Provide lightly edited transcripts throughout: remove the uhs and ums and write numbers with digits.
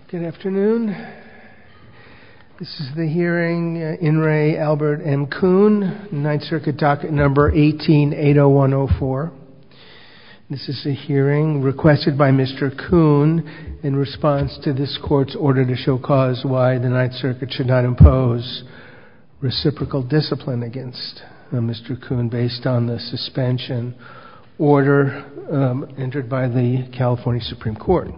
Good afternoon. This is the hearing in re Albert M. Kuhn, Ninth Circuit docket number 18-80104. This is a hearing requested by Mr. Kuhn in response to this court's order to show cause why the Ninth Circuit should not impose reciprocal discipline against Mr. Kuhn based on the suspension order entered by the California Supreme Court.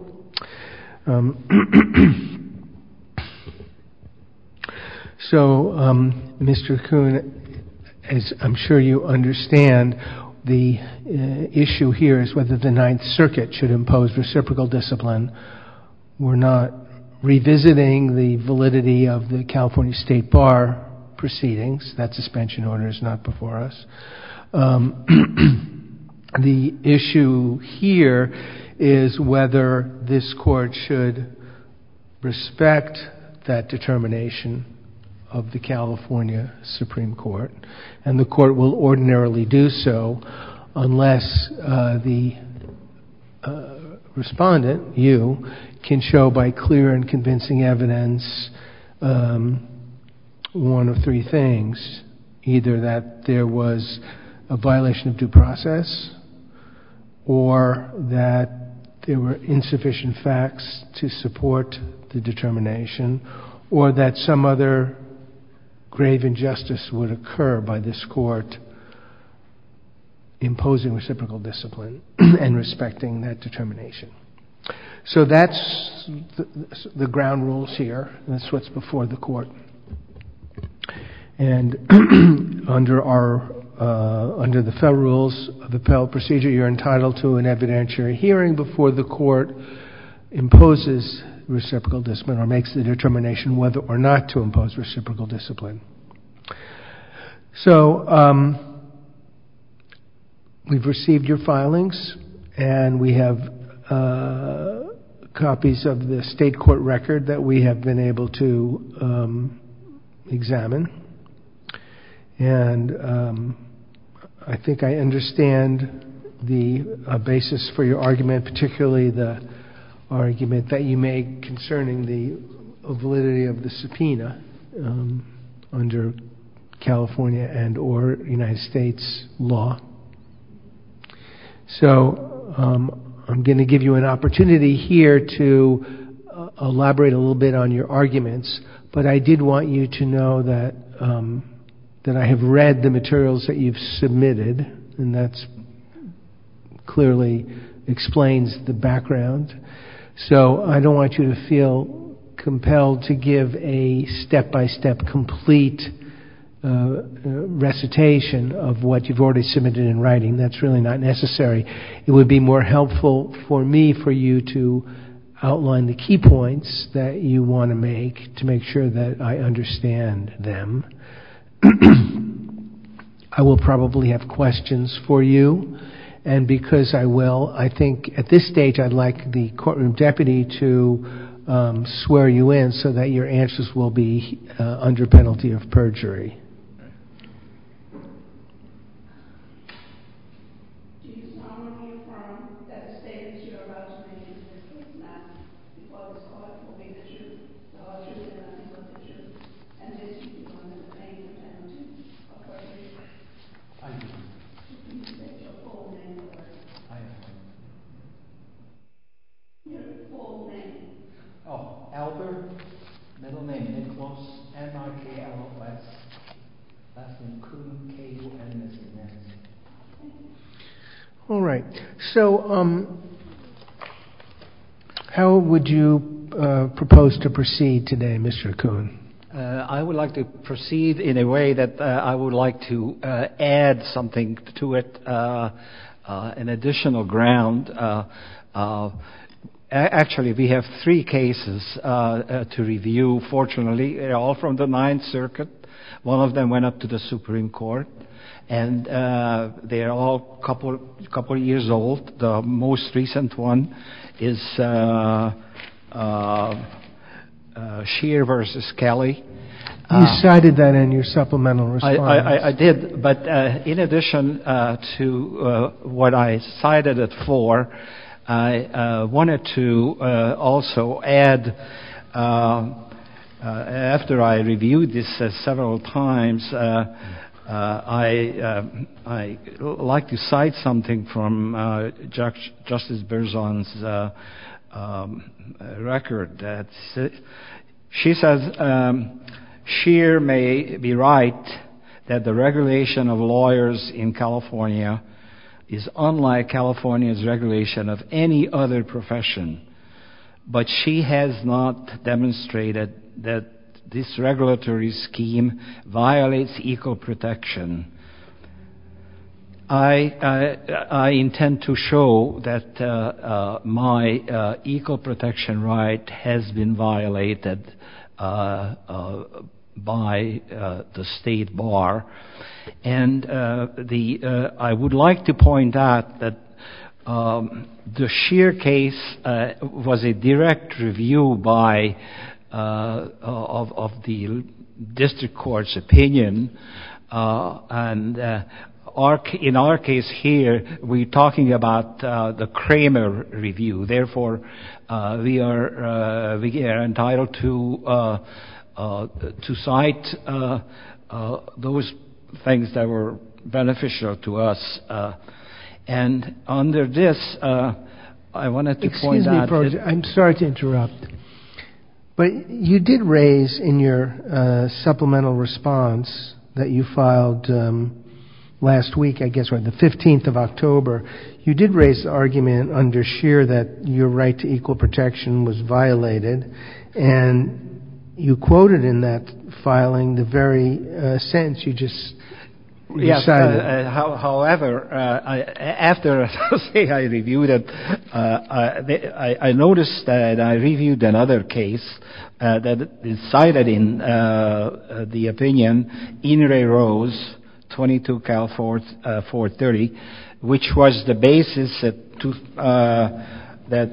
Mr. Kuhn, as I'm sure you understand, the issue here is whether the Ninth Circuit should impose reciprocal discipline. We're not revisiting the validity of the California State Bar proceedings. That suspension order is not before us. The issue here is whether this court should respect that determination of the California Supreme Court, and the court will ordinarily do so unless the respondent, you, can show by clear and convincing evidence one of three things: either that there was a violation of due process, or that there were insufficient facts to support the determination, or that some other grave injustice would occur by this court imposing reciprocal discipline and respecting that determination. So that's the ground rules here. That's what's before the court. And under the federal rules of appellate procedure, you're entitled to an evidentiary hearing before the court imposes reciprocal discipline or makes the determination whether or not to impose reciprocal discipline. So we've received your filings, and we have copies of the state court record that we have been able to examine. And I think I understand the basis for your argument, particularly the argument that you made concerning the validity of the subpoena under California and or United States law. So I'm going to give you an opportunity here to elaborate a little bit on your arguments, but I did want you to know that I have read the materials that you've submitted, and that's clearly explains the background. So I don't want you to feel compelled to give a step-by-step complete recitation of what you've already submitted in writing. That's really not necessary. It would be more helpful for you to outline the key points that you want to make sure that I understand them. I will probably have questions for you, and because I will, I think at this stage I'd like the courtroom deputy to swear you in so that your answers will be under penalty of perjury. Do you solemnly affirm that the statements you are about to make in this case now before this court will be the truth, the whole truth, and nothing but the truth, and this you do under the pain and penalty of perjury? I do. Please state your full name, Lord. I am. Your full name. Oh, Albert, middle name Niklos, Niklos, last name Kuhn, K-U-N, as in Nancy. All right. So how would you propose to proceed today, Mr. Kuhn? I would like to proceed in a way that I would like to add something to it, an additional ground. Actually, we have three cases to review. Fortunately, they're all from the Ninth Circuit. One of them went up to the Supreme Court, and they're all couple years old. The most recent one is Scheer versus Kelly. You cited that in your supplemental response. I did, but in addition to what I cited it for, I wanted to also add, after I reviewed this several times, I like to cite something from Justice Berzon's record. That she says, Scheer may be right that the regulation of lawyers in California is unlike California's regulation of any other profession, but she has not demonstrated that this regulatory scheme violates equal protection. I intend to show that my equal protection right has been violated by the state bar, and I would like to point out that the Scheer case was a direct review by of the district court's opinion, and in our case here, we're talking about the Kramer review. Therefore, we are entitled to cite those things that were beneficial to us. And under this, I wanted to point out... Excuse me, I'm sorry to interrupt. But you did raise in your supplemental response that you filed last week, I guess, right, the 15th of October, you did raise the argument under Scheer that your right to equal protection was violated, and you quoted in that filing the very sentence you just recited. However, after I reviewed it, I noticed that I reviewed another case that is cited in the opinion, In re Rose, 22 Cal 430, which was the basis that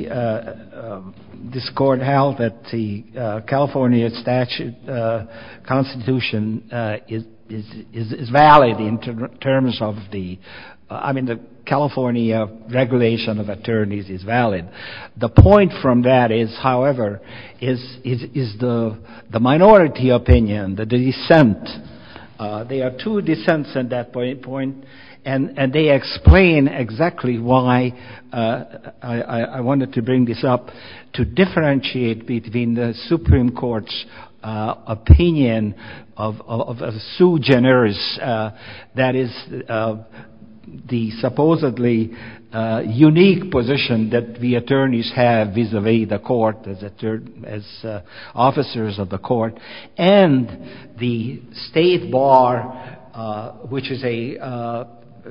this court held that the California statute constitution is valid in terms of the California regulation of attorneys is valid. The point from that is, however, is the minority opinion, the dissent. There are two dissents at that point, and they explain exactly why I wanted to bring this up, to differentiate between the Supreme Court's opinion of a sui generis, that is the supposedly unique position that the attorneys have vis-a-vis the court as officers of the court, and the state bar, which is a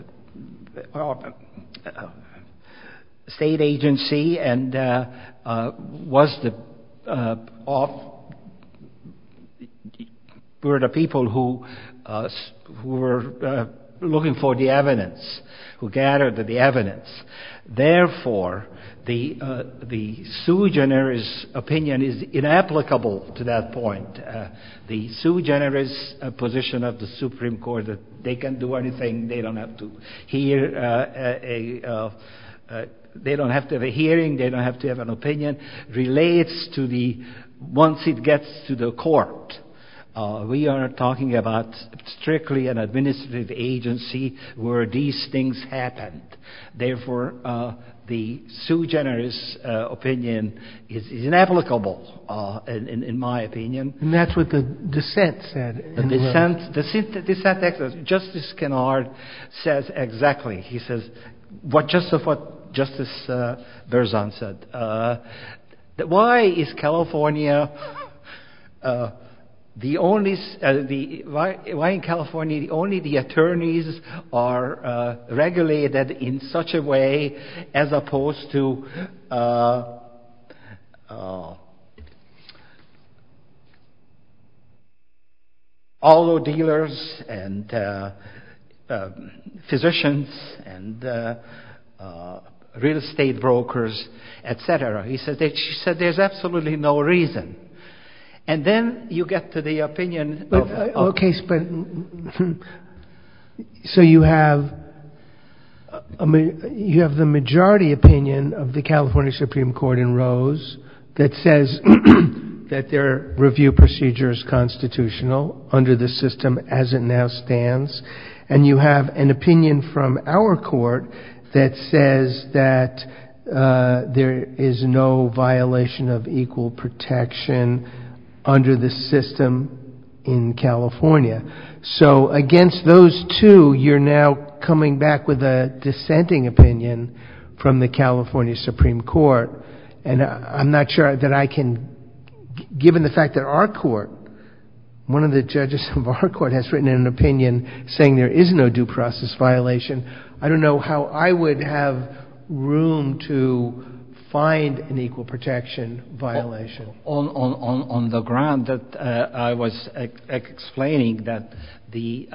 state agency and was were the people who were looking for the evidence, who gathered the evidence. Therefore, the sui generis opinion is inapplicable to that point. The sui generis position of the Supreme Court, that they can do anything, they don't have to hear they don't have to have a hearing, they don't have to have an opinion, relates to once it gets to the court. We are talking about strictly an administrative agency where these things happened. Therefore, the sui generis opinion is inapplicable, in my opinion. And that's what the dissent said. The dissent, Justice Kennard says exactly. He says what Justice Berzon said. Why is California why in California only the attorneys are regulated in such a way as opposed to auto dealers and physicians and real estate brokers, etc. She said there's absolutely no reason. And then you get to the opinion so you have you have the majority opinion of the California Supreme Court in Rose that says that their review procedure is constitutional under the system as it now stands. And you have an opinion from our court that says that there is no violation of equal protection under the system in California. So against those two, you're now coming back with a dissenting opinion from the California Supreme Court. And I'm not sure that I can, given the fact that our court, one of the judges of our court has written an opinion saying there is no due process violation, I don't know how I would have room to find an equal protection violation. On the ground that I was explaining that the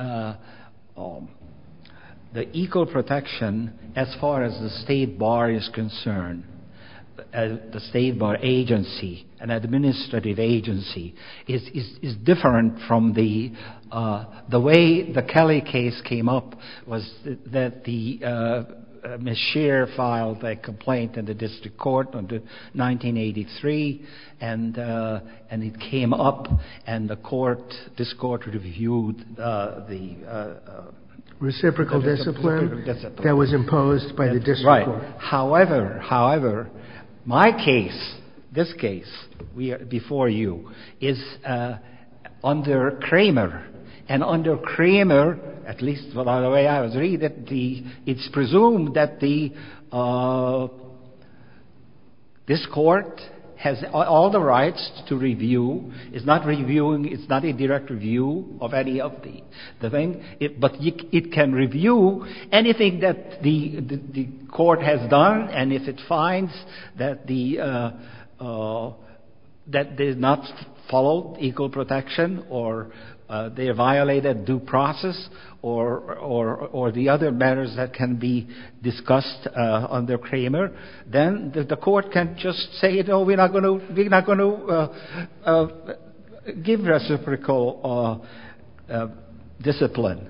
equal protection, as far as the state bar is concerned, the state bar agency, an administrative agency, is different from the way the Kelly case came up was that the Ms. Scheer filed a complaint in the district court in 1983, and it came up, and this court reviewed the reciprocal discipline that was imposed by the district court. However, my case, this case before you, is under Kramer. And under Kramer, at least the way I was reading, it's presumed that this court has all the rights to review. It's not reviewing. It's not a direct review of any of the thing. But it can review anything that the court has done, and if it finds that that they have not followed equal protection, or they violated due process, or the other matters that can be discussed under Kramer, then the court can just say, "No, we're not going to give reciprocal discipline."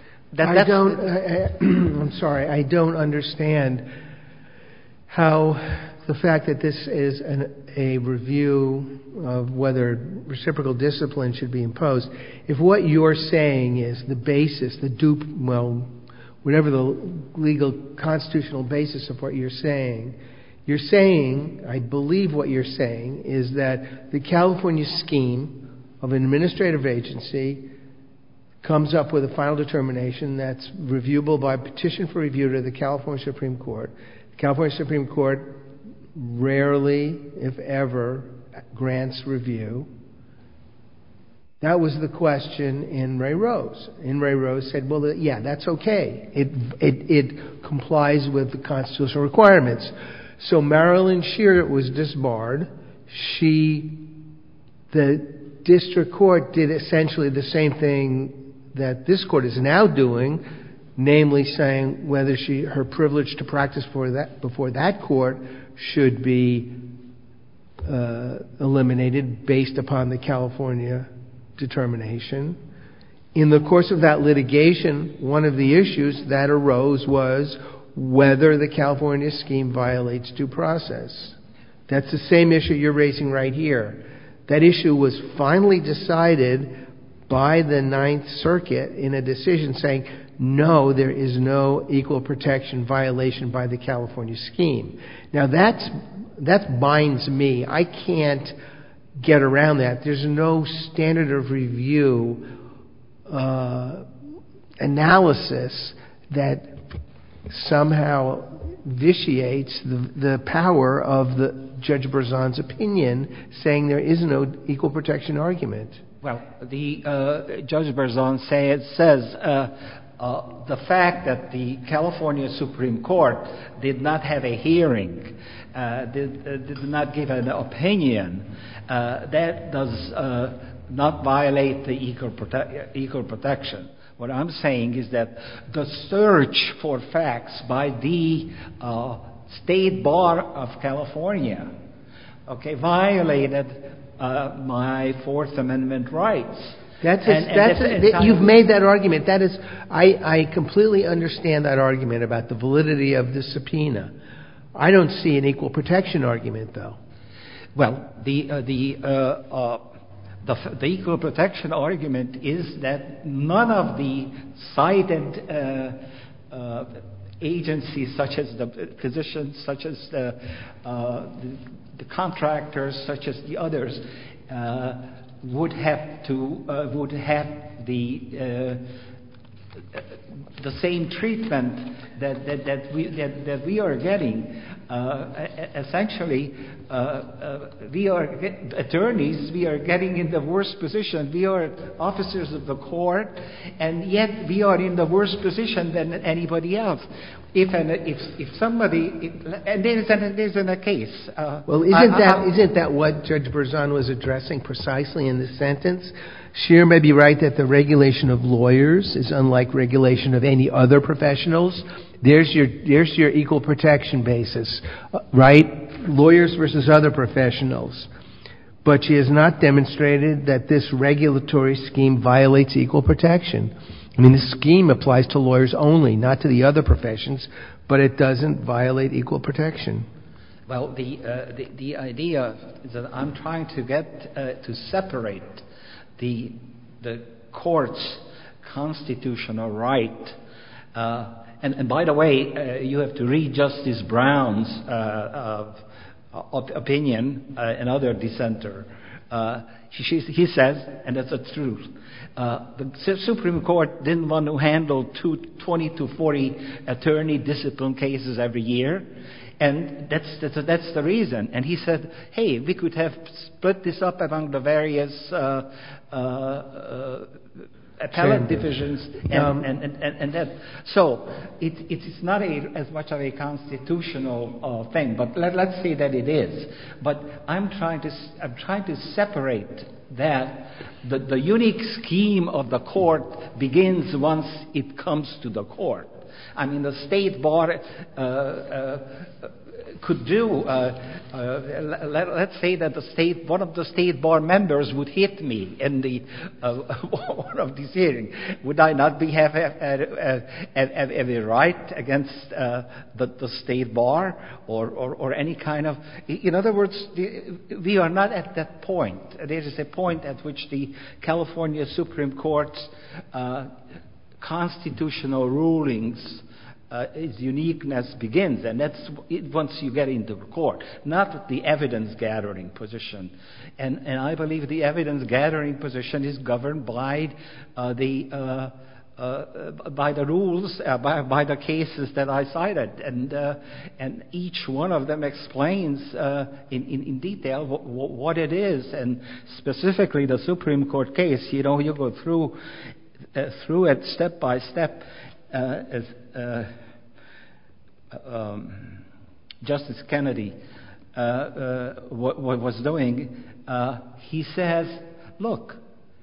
I'm sorry, I don't understand how the fact that this is a review of whether reciprocal discipline should be imposed, if what you're saying is the basis, whatever the legal constitutional basis of what you're saying, I believe what you're saying is that the California scheme of an administrative agency comes up with a final determination that's reviewable by petition for review to the California Supreme Court. The California Supreme Court rarely, if ever, grants review. That was the question in Ray Rose. In Ray Rose said, well, yeah, that's okay. It complies with the constitutional requirements. So Marilyn Scheer was disbarred. The district court did essentially the same thing that this court is now doing, namely saying whether her privilege to practice before that court should be eliminated based upon the California determination. In the course of that litigation, one of the issues that arose was whether the California scheme violates due process. That's the same issue you're raising right here. That issue was finally decided by the Ninth Circuit in a decision saying, no, there is no equal protection violation by the California scheme. Now, that binds me. I can't get around that. There's no standard of review analysis that somehow vitiates the power of the Judge Berzon's opinion saying there is no equal protection argument. Well, the Judge Berzon says the fact that the California Supreme Court did not have a hearing, did not give an opinion, that does not violate the equal protection. What I'm saying is that the search for facts by the State Bar of California, violated my Fourth Amendment rights. You've made that argument. That is, I completely understand that argument about the validity of the subpoena. I don't see an equal protection argument, though. Well, the equal protection argument is that none of the cited agencies, such as the physicians, such as the contractors, such as the others, would have the same treatment that we are getting. Essentially, we are attorneys. We are getting in the worst position. We are officers of the court, and yet we are in the worst position than anybody else. If somebody, and there's a case. Well, isn't that what Judge Berzon was addressing precisely in this sentence? Scheer may be right that the regulation of lawyers is unlike regulation of any other professionals. There's your equal protection basis, right? Lawyers versus other professionals. But she has not demonstrated that this regulatory scheme violates equal protection. I mean, this scheme applies to lawyers only, not to the other professions, but it doesn't violate equal protection. Well, the idea is that I'm trying to get to separate the court's constitutional right. And by the way, you have to read Justice Brown's opinion, another dissenter. He says, and that's the truth, the Supreme Court didn't want to handle 20 to 40 attorney discipline cases every year. And that's the reason. And he said, hey, we could have split this up among the various appellate divisions and that. So it's not as much of a constitutional thing, but let's say that it is. But I'm trying to separate that the unique scheme of the court begins once it comes to the court. I mean, the state bar could do. Let's say that one of the state bar members would hit me in the one of these hearings. Would I not have a right against the state bar or any kind of? In other words, we are not at that point. There is a point at which the California Supreme Court's constitutional rulings, its uniqueness begins, and that's once you get into the court, not the evidence-gathering position. And I believe the evidence-gathering position is governed by the rules, by the cases that I cited, and each one of them explains in detail what it is, and specifically the Supreme Court case. You know, you go through it step by step, as Justice Kennedy was doing. He says, look,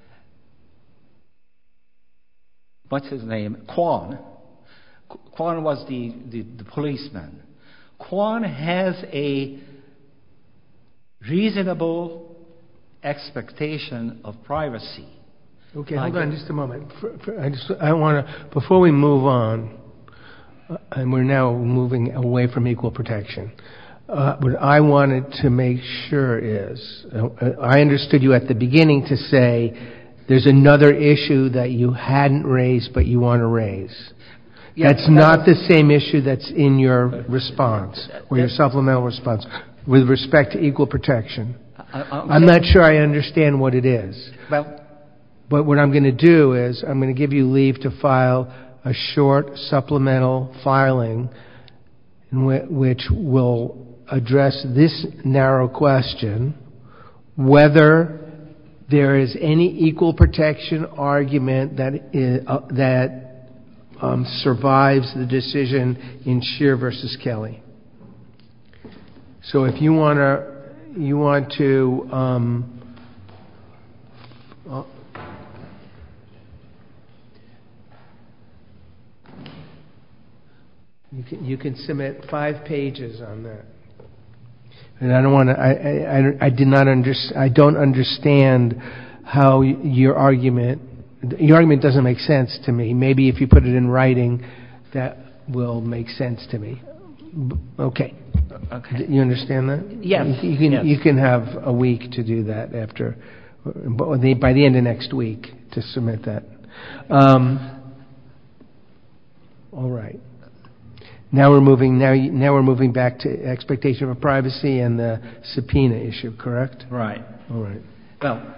what's his name? Kwan. Kwan was the policeman. Kwan has a reasonable expectation of privacy. Okay, hold on just a moment. I want to, before we move on, and we're now moving away from equal protection, what I wanted to make sure is, I understood you at the beginning to say there's another issue that you hadn't raised but you want to raise. Yes, that's not the same issue that's in your response, or your supplemental response, with respect to equal protection. I'm not sure I understand what it is. But what I'm going to do is I'm going to give you leave to file a short supplemental filing which will address this narrow question, whether there is any equal protection argument that survives the decision in Scheer versus Kelly. So if you want to you can submit 5 pages on that. And I don't want to. I don't understand how your argument doesn't make sense to me. Maybe if you put it in writing, that will make sense to me. Okay. Okay. You understand that? Yes. You can have a week to do that by the end of next week to submit that. All right. Now we're moving back to expectation of privacy and the subpoena issue, correct? Right. All right. Well,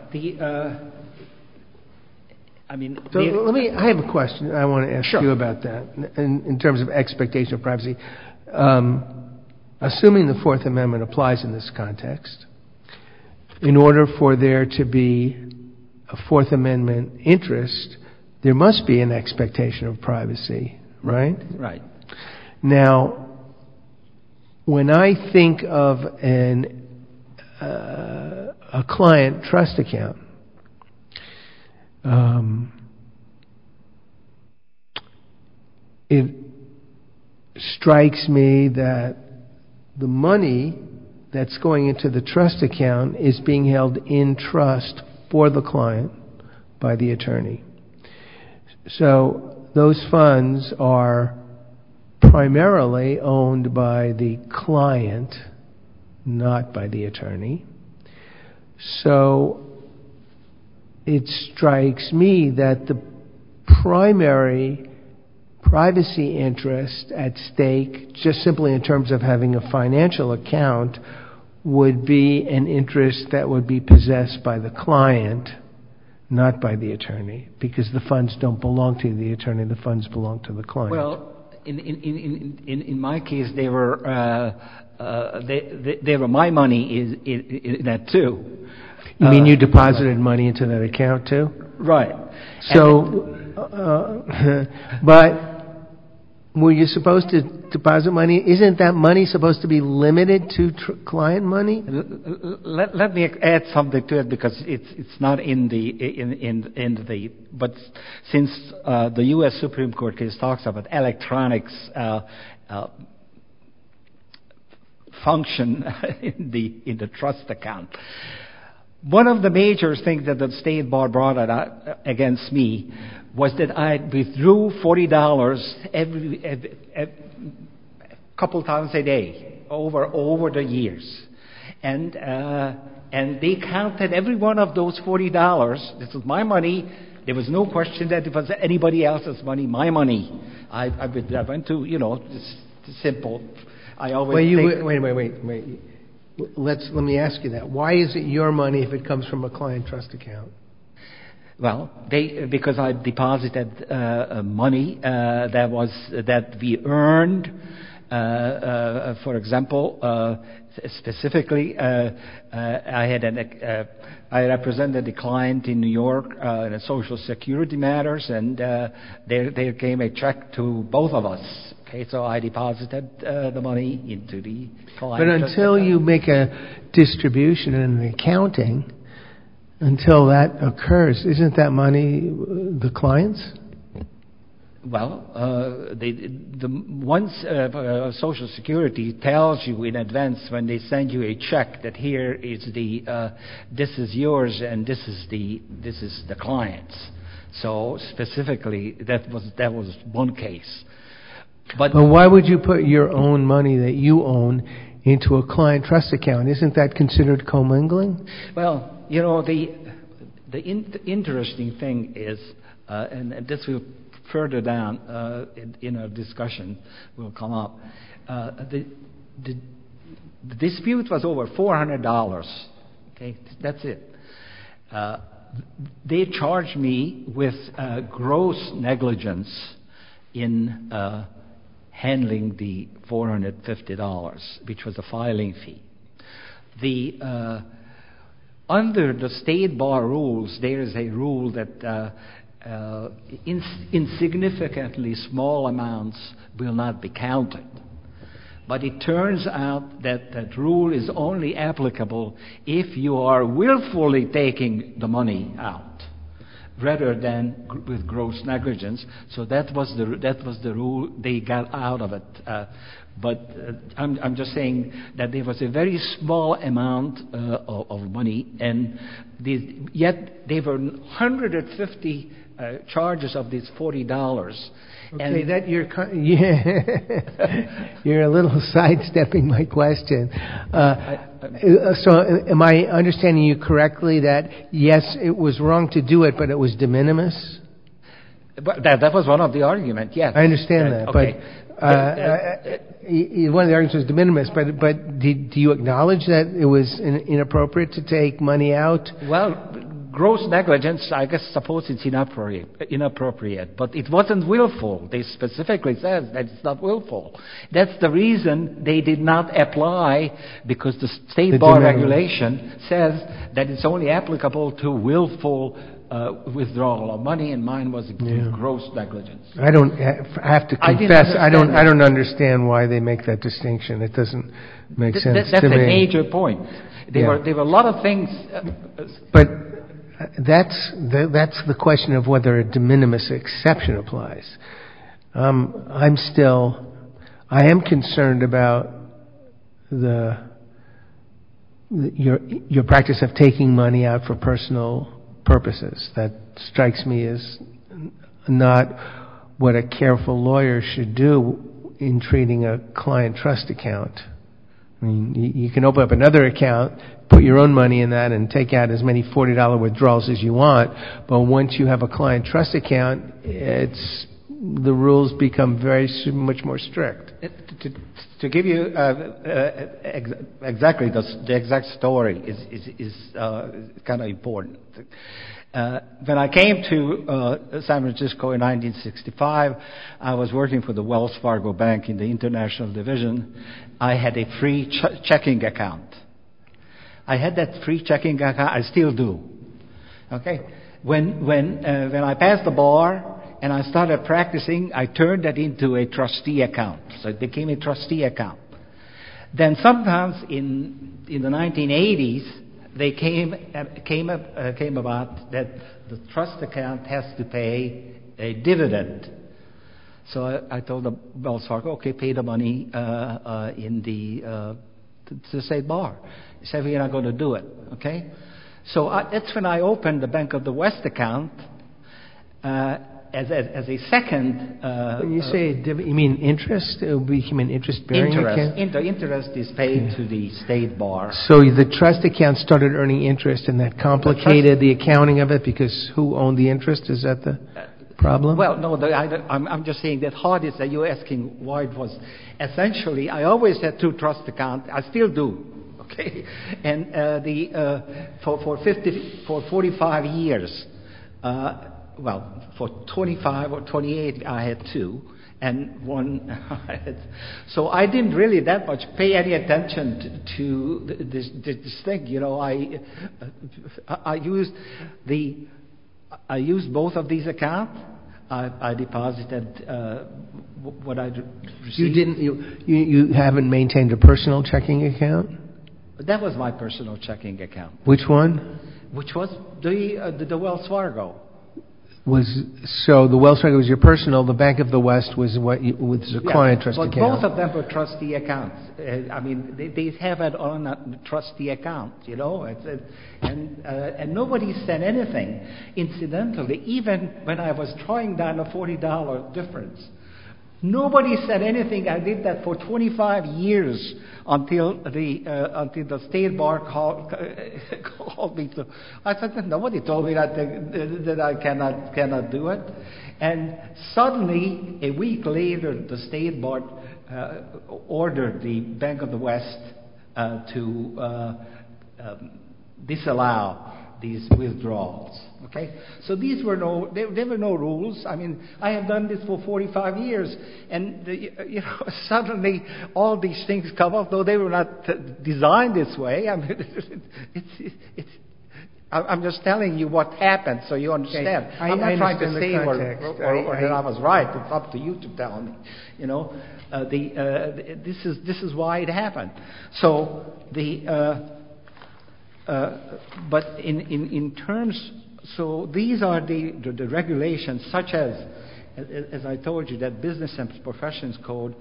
I have a question I want to ask you about that in terms of expectation of privacy. Assuming the Fourth Amendment applies in this context, in order for there to be a Fourth Amendment interest, there must be an expectation of privacy, right? Right. Now, when I think of a client trust account, it strikes me that the money that's going into the trust account is being held in trust for the client by the attorney. So those funds are primarily owned by the client, not by the attorney. So it strikes me that the primary privacy interest at stake, just simply in terms of having a financial account, would be an interest that would be possessed by the client, not by the attorney, because the funds don't belong to the attorney, the funds belong to the client. Well, in my case, they were my money in that too. You mean you deposited money into that account too? Right. So, but were you supposed to deposit money? Isn't that money supposed to be limited to client money? Let me add something to it, because it's not in the but since the U.S. Supreme Court case talks about electronics function in the trust account. One of the major things that the State Bar brought against me was that I withdrew $40 every couple times a day over the years, and they counted every one of those $40. This was my money. There was no question that it was anybody else's money. My money. I went to it's simple. I always wait. Let me ask you that. Why is it your money if it comes from a client trust account? Well, because I deposited money that we earned. For example, specifically, I represented the client in New York in Social Security matters, and there came a check to both of us. Okay, so I deposited the money into the client. But until you make a distribution and an accounting, until that occurs, isn't that money the client's? Well, once Social Security tells you in advance when they send you a check that here is this is yours and this is the client's. So specifically, that was one case. But why would you put your own money that you own into a client trust account? Isn't that considered commingling? Well, the interesting thing is, and this will further down in our discussion will come up. The dispute was over $400. Okay, that's it. They charged me with gross negligence in handling the $450, which was a filing fee. Under the State Bar rules, there is a rule that insignificantly small amounts will not be counted. But it turns out that rule is only applicable if you are willfully taking the money out. rather than with gross negligence. So that was the rule. They got out of it. But I'm just saying that there was a very small amount of money, and yet there were 150 charges of these $40. Okay, And that you're a little sidestepping my question. So am I understanding you correctly that, yes, it was wrong to do it, but it was de minimis? But that was one of the arguments, yes. I understand that, okay. but one of the arguments was de minimis, but do you acknowledge that it was inappropriate to take money out? Well, gross negligence, I guess, suppose it's inappropriate, but it wasn't willful. They specifically says that it's not willful. That's the reason they did not apply, because the state bar regulation says that it's only applicable to willful withdrawal of money, and mine was gross negligence. I have to confess, I don't understand why they make that distinction. It doesn't make sense That's to me. a major point. There were a lot of things. But that's the question of whether a de minimis exception applies. I am concerned about your practice of taking money out for personal purposes. That strikes me as not what a careful lawyer should do in treating a client trust account. I mean, you can open up another account, put your own money in that, and take out as many $40 withdrawals as you want. But once you have a client trust account, the rules become much more strict. To give you exactly the exact story is kind of important. When I came to San Francisco in 1965, I was working for the Wells Fargo Bank in the International Division. I had a free checking account. I had that free checking account. I still do. Okay. When I passed the bar and I started practicing, I turned that into a trustee account. So it became a trustee account. Then sometimes in the 1980s, they came about that the trust account has to pay a dividend. So I told the Wells Fargo, okay, pay the money in the state bar. He said, we're not going to do it. Okay, so that's when I opened the Bank of the West account as a second. When you say you mean interest? It will become an interest-bearing account? Interest is paid to the state bar. So the trust account started earning interest, and that complicated the accounting of it, because who owned the interest? Is that the problem? Well, no, I'm just saying that hard is that you're asking why it was. Essentially, I always had two trust accounts. I still do. Okay, and for 45 years, for 25 or 28, I had two, and one I had. So I didn't really that much pay any attention to this thing. You know, I used both of these accounts. I deposited what I received. You haven't maintained a personal checking account? That was my personal checking account. Which one? Which was the Wells Fargo. So the Wells Fargo was your personal. The Bank of the West was was a client trust account. But both of them were trustee accounts. I mean, they have it on a trustee account. You know, and nobody said anything. Incidentally, even when I was drawing down a $40 difference, nobody said anything. I did that for 25 years until the state bar called me. I said, nobody told me that I cannot do it. And suddenly, a week later, the state bar ordered the Bank of the West to disallow these withdrawals. Okay, so there were no rules. I mean, I have done this for 45 years, and suddenly all these things come up, though they were not designed this way. I mean, I'm just telling you what happened, so you understand. Okay. I'm not trying to say or that I was right. It's up to you to tell me. You know, this is why it happened. So but in terms So these are the regulations, such as I told you, that Business and Professions Code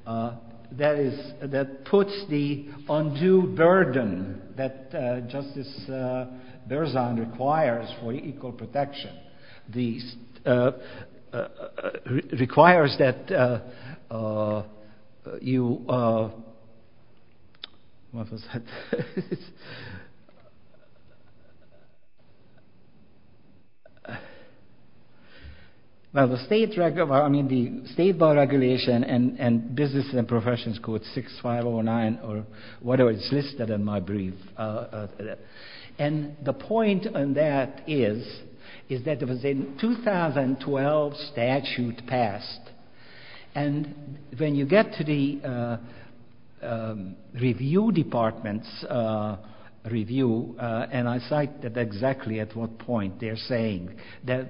that puts the undue burden that Justice Berzon requires for equal protection. Requires that you what was that? Well, the state bar regulation and Business and Professions Code 6509 or whatever is listed in my brief, and the point on that is that there was a 2012 statute passed, and when you get to the review department's review, and I cite that exactly at what point they're saying that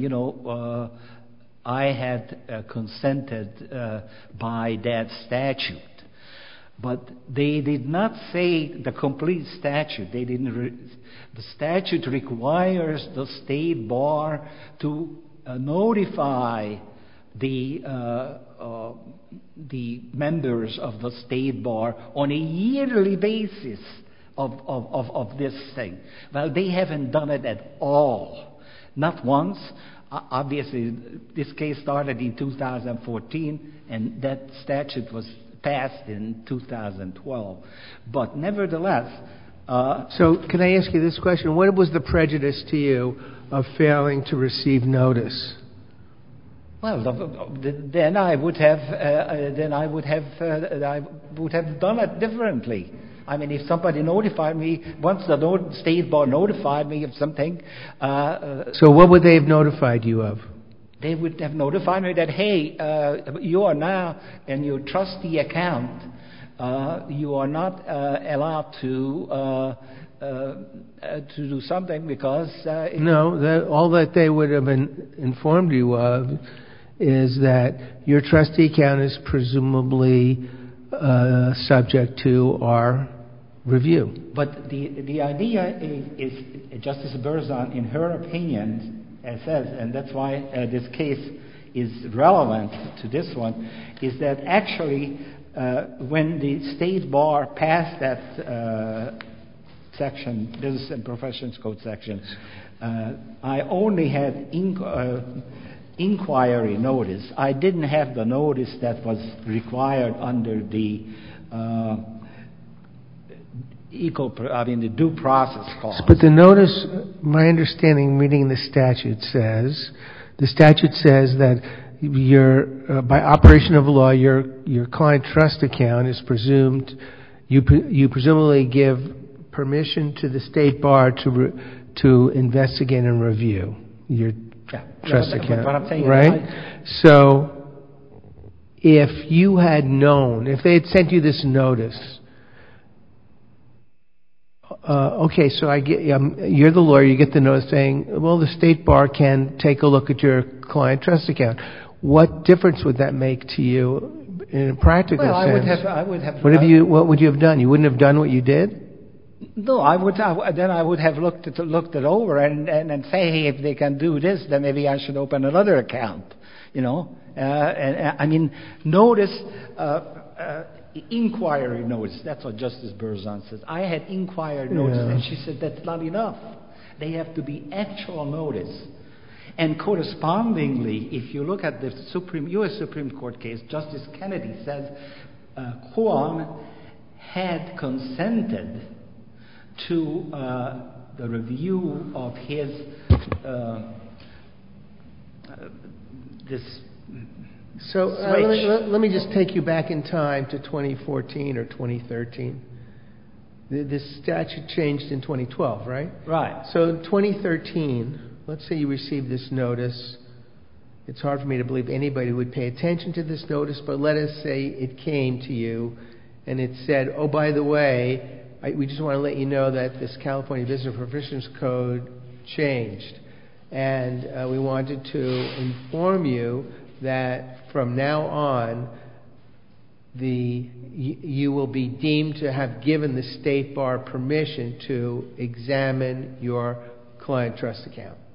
I had consented by that statute, but they did not say the complete statute. They didn't. The statute requires the state bar to notify the members of the state bar on a yearly basis of this thing. Well, they haven't done it at all. Not once. Obviously, this case started in 2014, and that statute was passed in 2012. But nevertheless... So can I ask you this question? What was the prejudice to you of failing to receive notice? Well, then I would have done it differently. I mean, if somebody notified me, once the state bar notified me of something... So what would they have notified you of? They would have notified me that, hey, you are now in your trustee account. You are not allowed to do something because... No, all that they would have informed you of is that your trustee account is presumably subject to our review. But the idea is Justice Berzon, in her opinion, says, and that's why this case is relevant to this one, is that actually when the state bar passed that section, Business and Professions Code section, I only had inquiry notice. I didn't have the notice that was required under the the due process clause. But the notice, my understanding, reading the statute says that by operation of law, your client trust account is presumed. You presumably give permission to the state bar to investigate and review your trust account, what I'm saying, right? So, if you had known, if they had sent you this notice. Okay, so you're the lawyer, you get the notice saying, well, the state bar can take a look at your client trust account. What difference would that make to you in a practical sense? I would have... What would you have done? You wouldn't have done what you did? No, I would have looked it over and say, hey, if they can do this, then maybe I should open another account, notice... inquiry notice, that's what Justice Berzon says. I had inquiry notice, and she said that's not enough. They have to be actual notice. And correspondingly, if you look at the U.S. Supreme Court case, Justice Kennedy says Kwon had consented to the review of his this. So let me just take you back in time to 2014 or 2013. This statute changed in 2012, right? Right. So in 2013, let's say you received this notice. It's hard for me to believe anybody would pay attention to this notice, but let us say it came to you and it said, oh, by the way, we just want to let you know that this California Business Professions Code changed. And we wanted to inform you that from now on, you will be deemed to have given the state bar permission to examine your client trust account.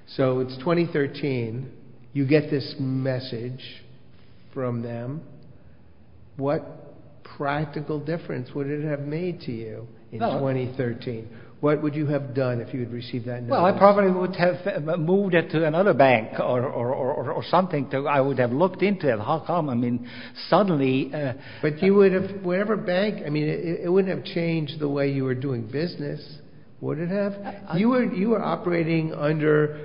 So it's 2013. You get this message from them. What practical difference would it have made to you in 2013? What would you have done if you had received that notice? Well, I probably would have moved it to another bank or something. I would have looked into it. How come? I mean, suddenly... but you would have, whatever bank, I mean, it wouldn't have changed the way you were doing business, would it have? You were operating under...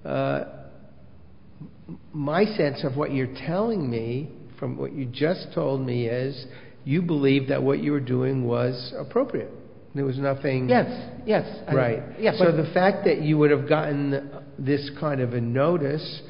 my sense of what you're telling me, from what you just told me, is you believe that what you were doing was appropriate. There was nothing... Yes. Right. So the fact that you would have gotten this kind of a notice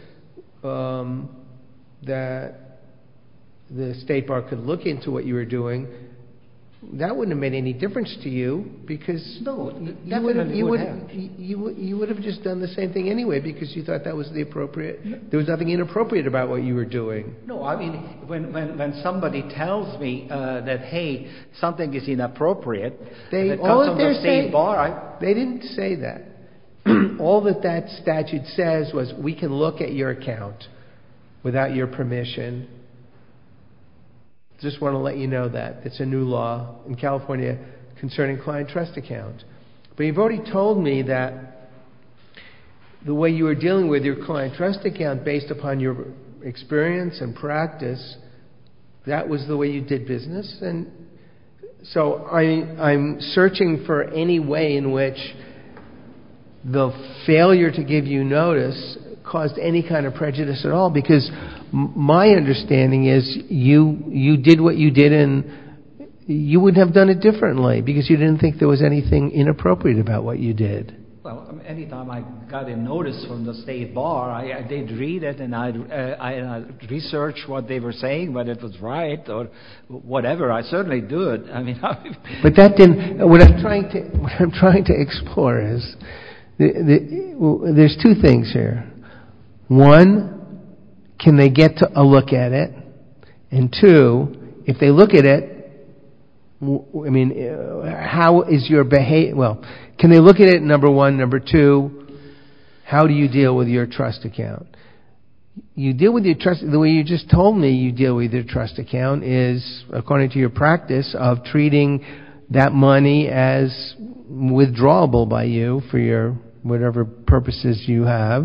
that the State Bar could look into what you were doing, that wouldn't have made any difference to you, because you would have just done the same thing anyway, because you thought that was the appropriate. There was nothing inappropriate about what you were doing. No, I mean, when somebody tells me that, hey, something is inappropriate, it comes from the State Bar, they didn't say that. All that statute says was, we can look at your account without your permission. Just want to let you know that. It's a new law in California concerning client trust account. But you've already told me that the way you were dealing with your client trust account, based upon your experience and practice, that was the way you did business. And so I'm searching for any way in which the failure to give you notice caused any kind of prejudice at all, because my understanding is you did what you did, and you would have done it differently because you didn't think there was anything inappropriate about what you did. Well, anytime I got a notice from the State Bar, I did read it, and I researched what they were saying, whether it was right or whatever. I certainly do it. I mean, but that didn't. What I'm trying to explore is there's two things here. One, can they get a look at it? And two, if they look at it, I mean, how is your behavior? Well, can they look at it, number one? Number two, how do you deal with your trust account? You deal with your trust, the way you just told me you deal with your trust account is, according to your practice, of treating that money as withdrawable by you for your whatever purposes you have.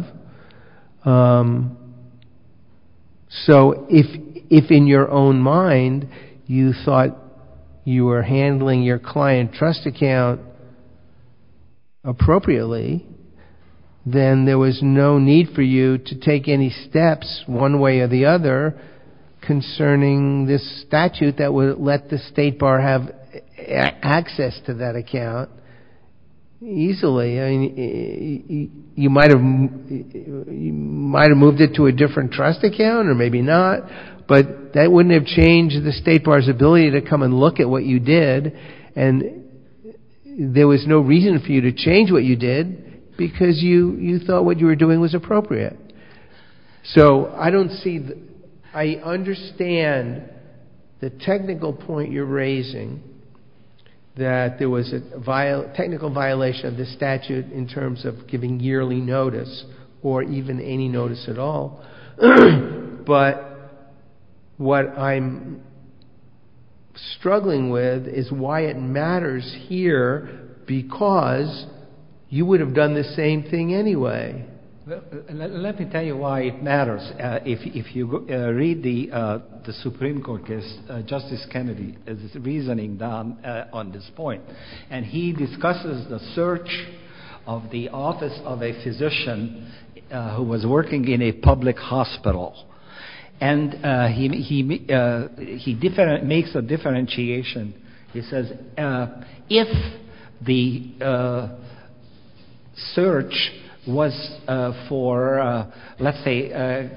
So if in your own mind you thought you were handling your client trust account appropriately, then there was no need for you to take any steps one way or the other concerning this statute that would let the State Bar have access to that account easily. I mean, you might have moved it to a different trust account, or maybe not, but that wouldn't have changed the State Bar's ability to come and look at what you did, and there was no reason for you to change what you did because you thought what you were doing was appropriate. So I don't see... I understand the technical point you're raising, that there was a technical violation of the statute in terms of giving yearly notice or even any notice at all. But what I'm struggling with is why it matters here, because you would have done the same thing anyway. Well, let me tell you why it matters. If you read the Supreme Court case, Justice Kennedy is reasoning down on this point, and he discusses the search of the office of a physician who was working in a public hospital, and he makes a differentiation. He says if the search was for, let's say,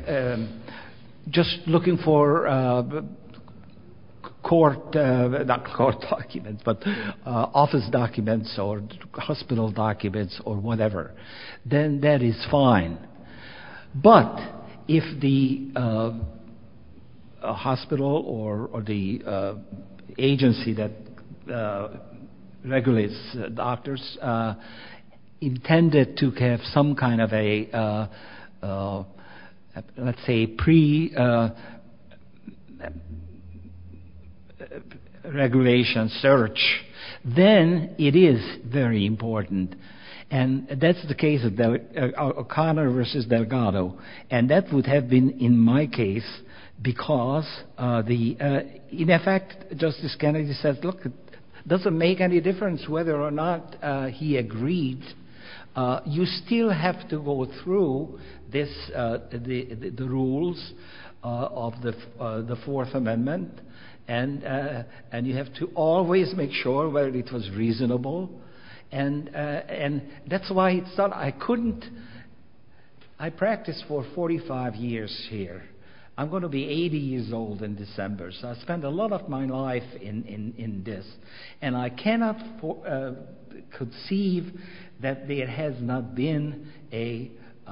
just looking for not court documents, but office documents or hospital documents or whatever, then that is fine. But if the hospital or the agency that regulates doctors intended to have some kind of a, let's say, regulation search, then it is very important. And that's the case of O'Connor versus Delgado. And that would have been in my case because in effect, Justice Kennedy says, look, it doesn't make any difference whether or not he agreed. You still have to go through this, the rules of the Fourth Amendment. And you have to always make sure whether it was reasonable, and that's why it's not. I practiced for 45 years here. I'm going to be 80 years old in December, so I spent a lot of my life in this, and I cannot conceive that there has not been a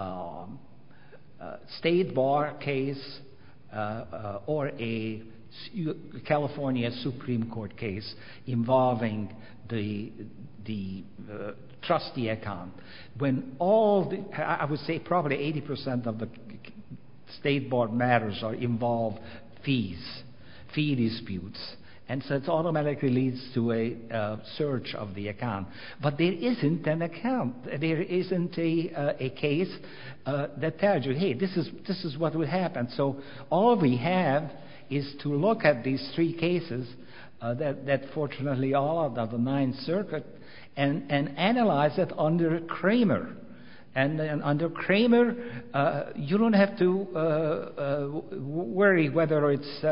state bar case or a California Supreme Court case involving the trustee account, when I would say probably 80% of the state board matters involve fee disputes, and so it automatically leads to a search of the account. But there isn't an account. There isn't a case that tells you, hey, this is what would happen. So all we have is to look at these three cases that fortunately all of the Ninth Circuit and analyze it under Kramer. And under Kramer, you don't have to worry whether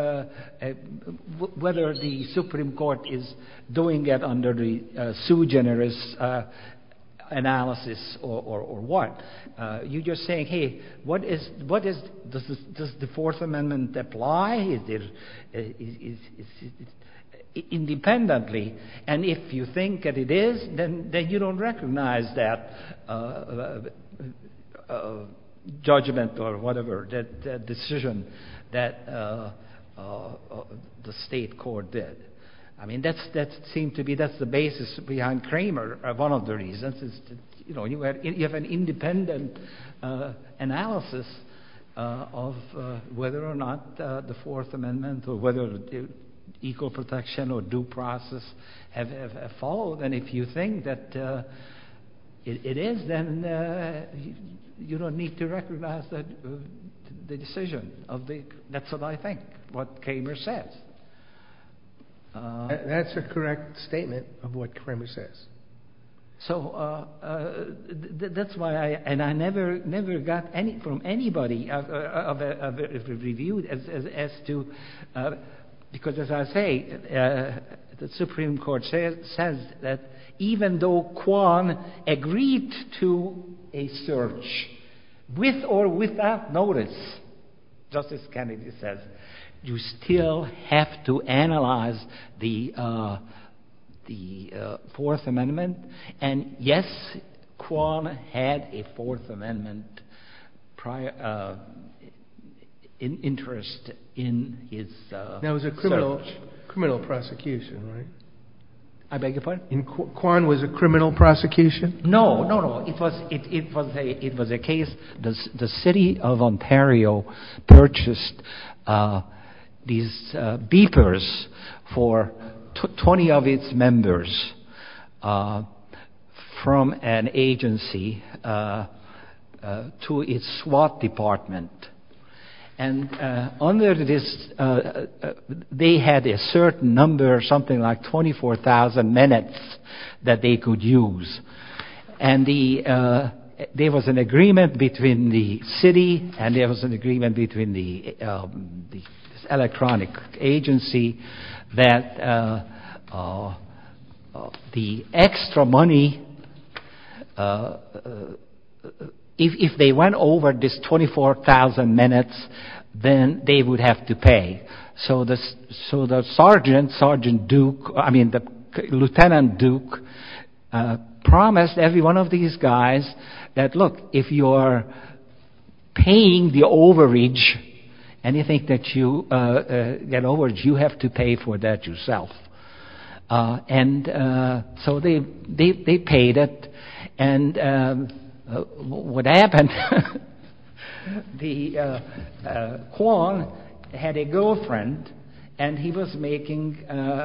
whether the Supreme Court is doing it under the sui generis analysis or what. You're just saying, hey, does the Fourth Amendment apply? Is independently, and if you think that it is, then you don't recognize that judgment or whatever, that decision that the state court did. I mean, that's the basis behind Kramer. One of the reasons is that, you have an independent analysis of whether or not the Fourth Amendment or whether equal protection or due process have followed. And if you think that it is, then you don't need to recognize the decision of the. That's what I think. What Kramer says. That's a correct statement of what Kramer says. So that's why I never got any from anybody of reviewed as to because, as I say, the Supreme Court says that even though Kwan agreed to a search with or without notice, Justice Kennedy says, you still have to analyze the Fourth Amendment. And yes, Kwan had a Fourth Amendment interest in his That was a criminal prosecution, right? I beg your pardon? Kwan was a criminal prosecution? No. It was a case. The city of Ontario purchased these beepers for 20 of its members from an agency to its SWAT department. And under this, they had a certain number, something like 24,000 minutes that they could use. And there was an agreement between the city and there was an agreement between the electronic agency that the extra money, if they went over this 24,000 minutes, then they would have to pay. So the Lieutenant Duke promised every one of these guys that, look, if you're paying the overage, anything that you get overage, you have to pay for that yourself. So they paid it. And what happened, Kwon had a girlfriend, and he was making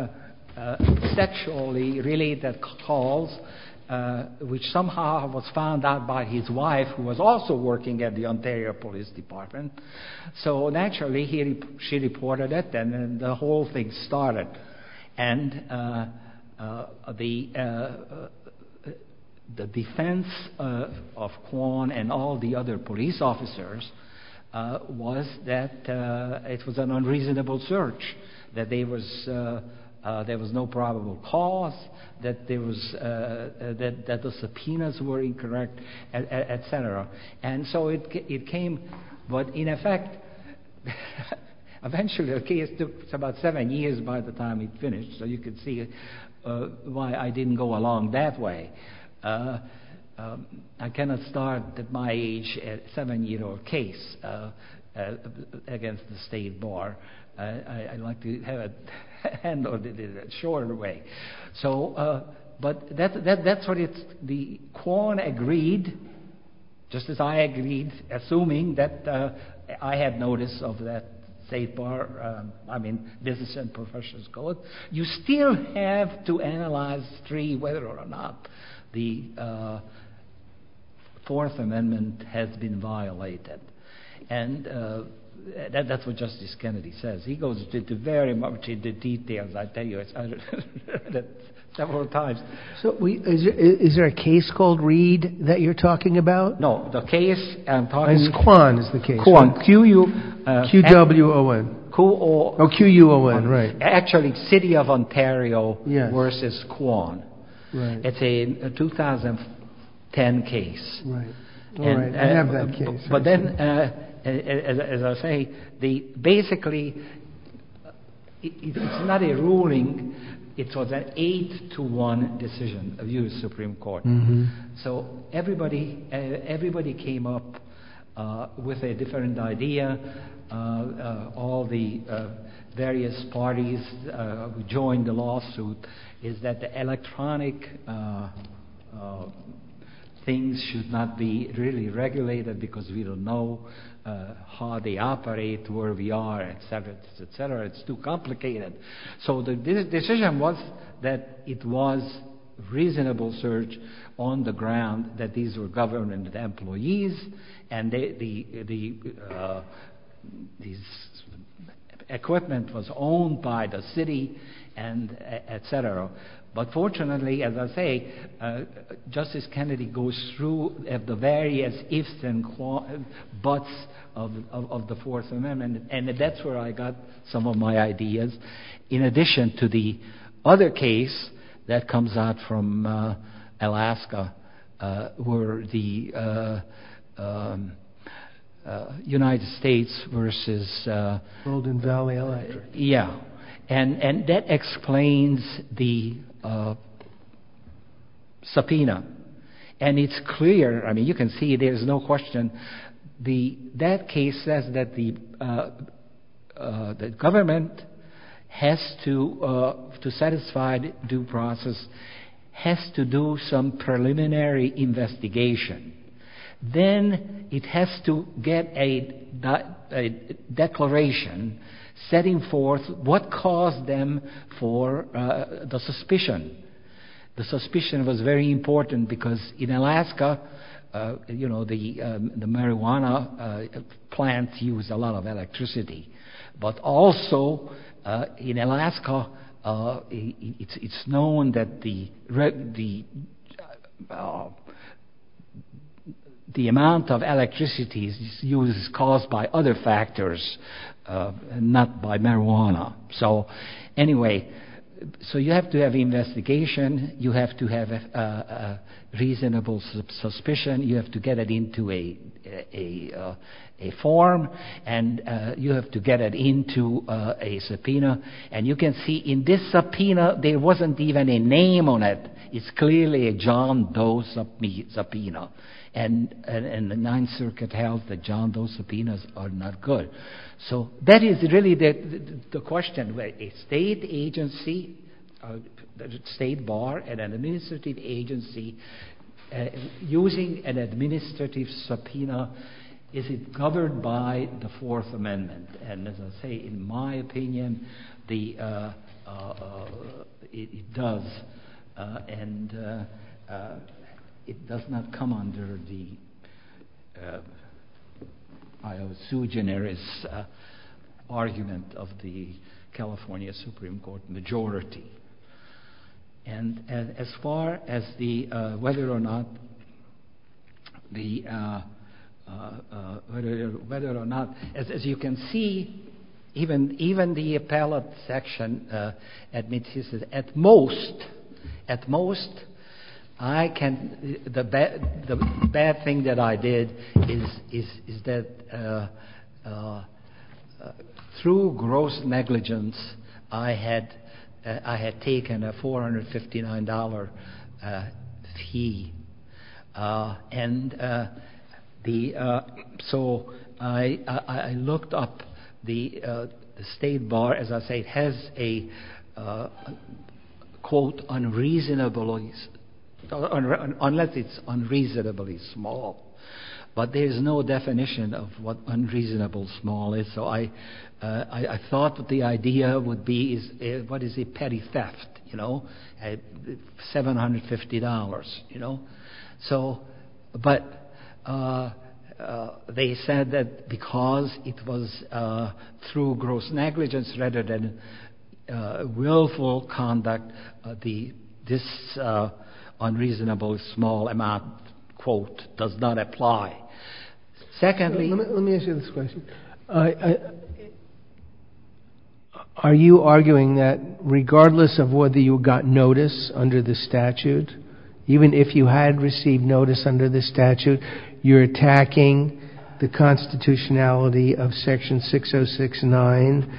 sexually related calls, which somehow was found out by his wife, who was also working at the Ontario Police Department. So naturally, she reported it, and then the whole thing started. And the defense of Kwon and all the other police officers was that it was an unreasonable search, that there was no probable cause, that there was that the subpoenas were incorrect, etc. And so it came, but in effect, eventually the case took about 7 years by the time it finished. So you could see why I didn't go along that way. I cannot start at my age a 7-year-old case against the state bar. I'd like to have it handled in a shorter way. So, but that's what it's. The Kwon agreed, just as I agreed, assuming that I had notice of that state bar. Business and Professions Code. You still have to analyze whether or not the Fourth Amendment has been violated, and that's what Justice Kennedy says. He goes into very much into details. I tell you, I read it several times. So, is there a case called Reed that you're talking about? No, the case I'm talking. It's Kwon is the case. Kwon, right? Q-U-O-N. Q-U-O-N, right. Actually, City of Ontario Yes. versus Kwon. Right. It's a 2010 case. Right. All right. I have that case. But then, as I say, basically, it's not a ruling. It was an 8-1 decision of U.S. Supreme Court. Mm-hmm. So everybody came up with a different idea. All the various parties who joined the lawsuit is that the electronic things should not be really regulated because we don't know how they operate, where we are, etc., etc. It's too complicated. So the decision was that it was reasonable search on the ground that these were government employees, and these equipment was owned by the city, and etc. But fortunately, as I say, Justice Kennedy goes through the various ifs and buts of the Fourth Amendment, and that's where I got some of my ideas. In addition to the other case that comes out from Alaska, where the United States versus Golden Valley Electric. Yeah, and that explains the subpoena, and it's clear. I mean, you can see there's no question. That case says that the government has to satisfy due process, has to do some preliminary investigation. Then it has to get a declaration setting forth what caused them for the suspicion. The suspicion was very important because in Alaska, the marijuana plants use a lot of electricity, but also in Alaska, it's known that the amount of electricity used is caused by other factors, not by marijuana. So anyway, so you have to have investigation, you have to have a reasonable suspicion, you have to get it into a form, and you have to get it into a subpoena. And you can see in this subpoena, there wasn't even a name on it. It's clearly a John Doe subpoena. And the Ninth Circuit held that John Doe subpoenas are not good. So that is really the question. Where a state agency, the state bar, and an administrative agency using an administrative subpoena, is it governed by the Fourth Amendment? And as I say, in my opinion, it does, and it does not come under the sui generis argument of the California Supreme Court majority. And as far as the whether or not, as you can see, even the appellate section admits that at most, I can. The bad thing that I did is that through gross negligence, I had taken a $459 fee, so I looked up the state bar. As I say, it has a quote unreasonably, unless it's unreasonably small. But there is no definition of what unreasonable small is. So I thought that the idea would be what is a petty theft? $750. So, but they said that because it was through gross negligence rather than willful conduct, this unreasonable small amount quote does not apply. Secondly, let me ask you this question. Are you arguing that regardless of whether you got notice under the statute, even if you had received notice under the statute, you're attacking the constitutionality of Section 6069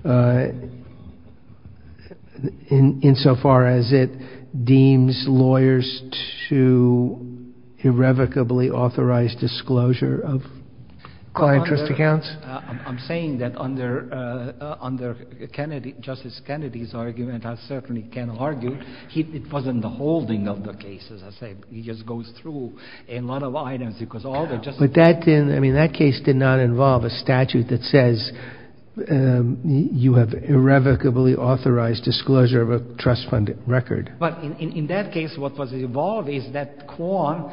insofar as it deems lawyers to irrevocably authorize disclosure of client trust accounts? I'm saying that under Justice Kennedy's argument, I certainly can argue it wasn't the holding of the case. As I say, he just goes through a lot of items because all the just. But that didn't. I mean, that case did not involve a statute that says you have irrevocably authorized disclosure of a trust fund record. But in that case, what was involved is that Kwon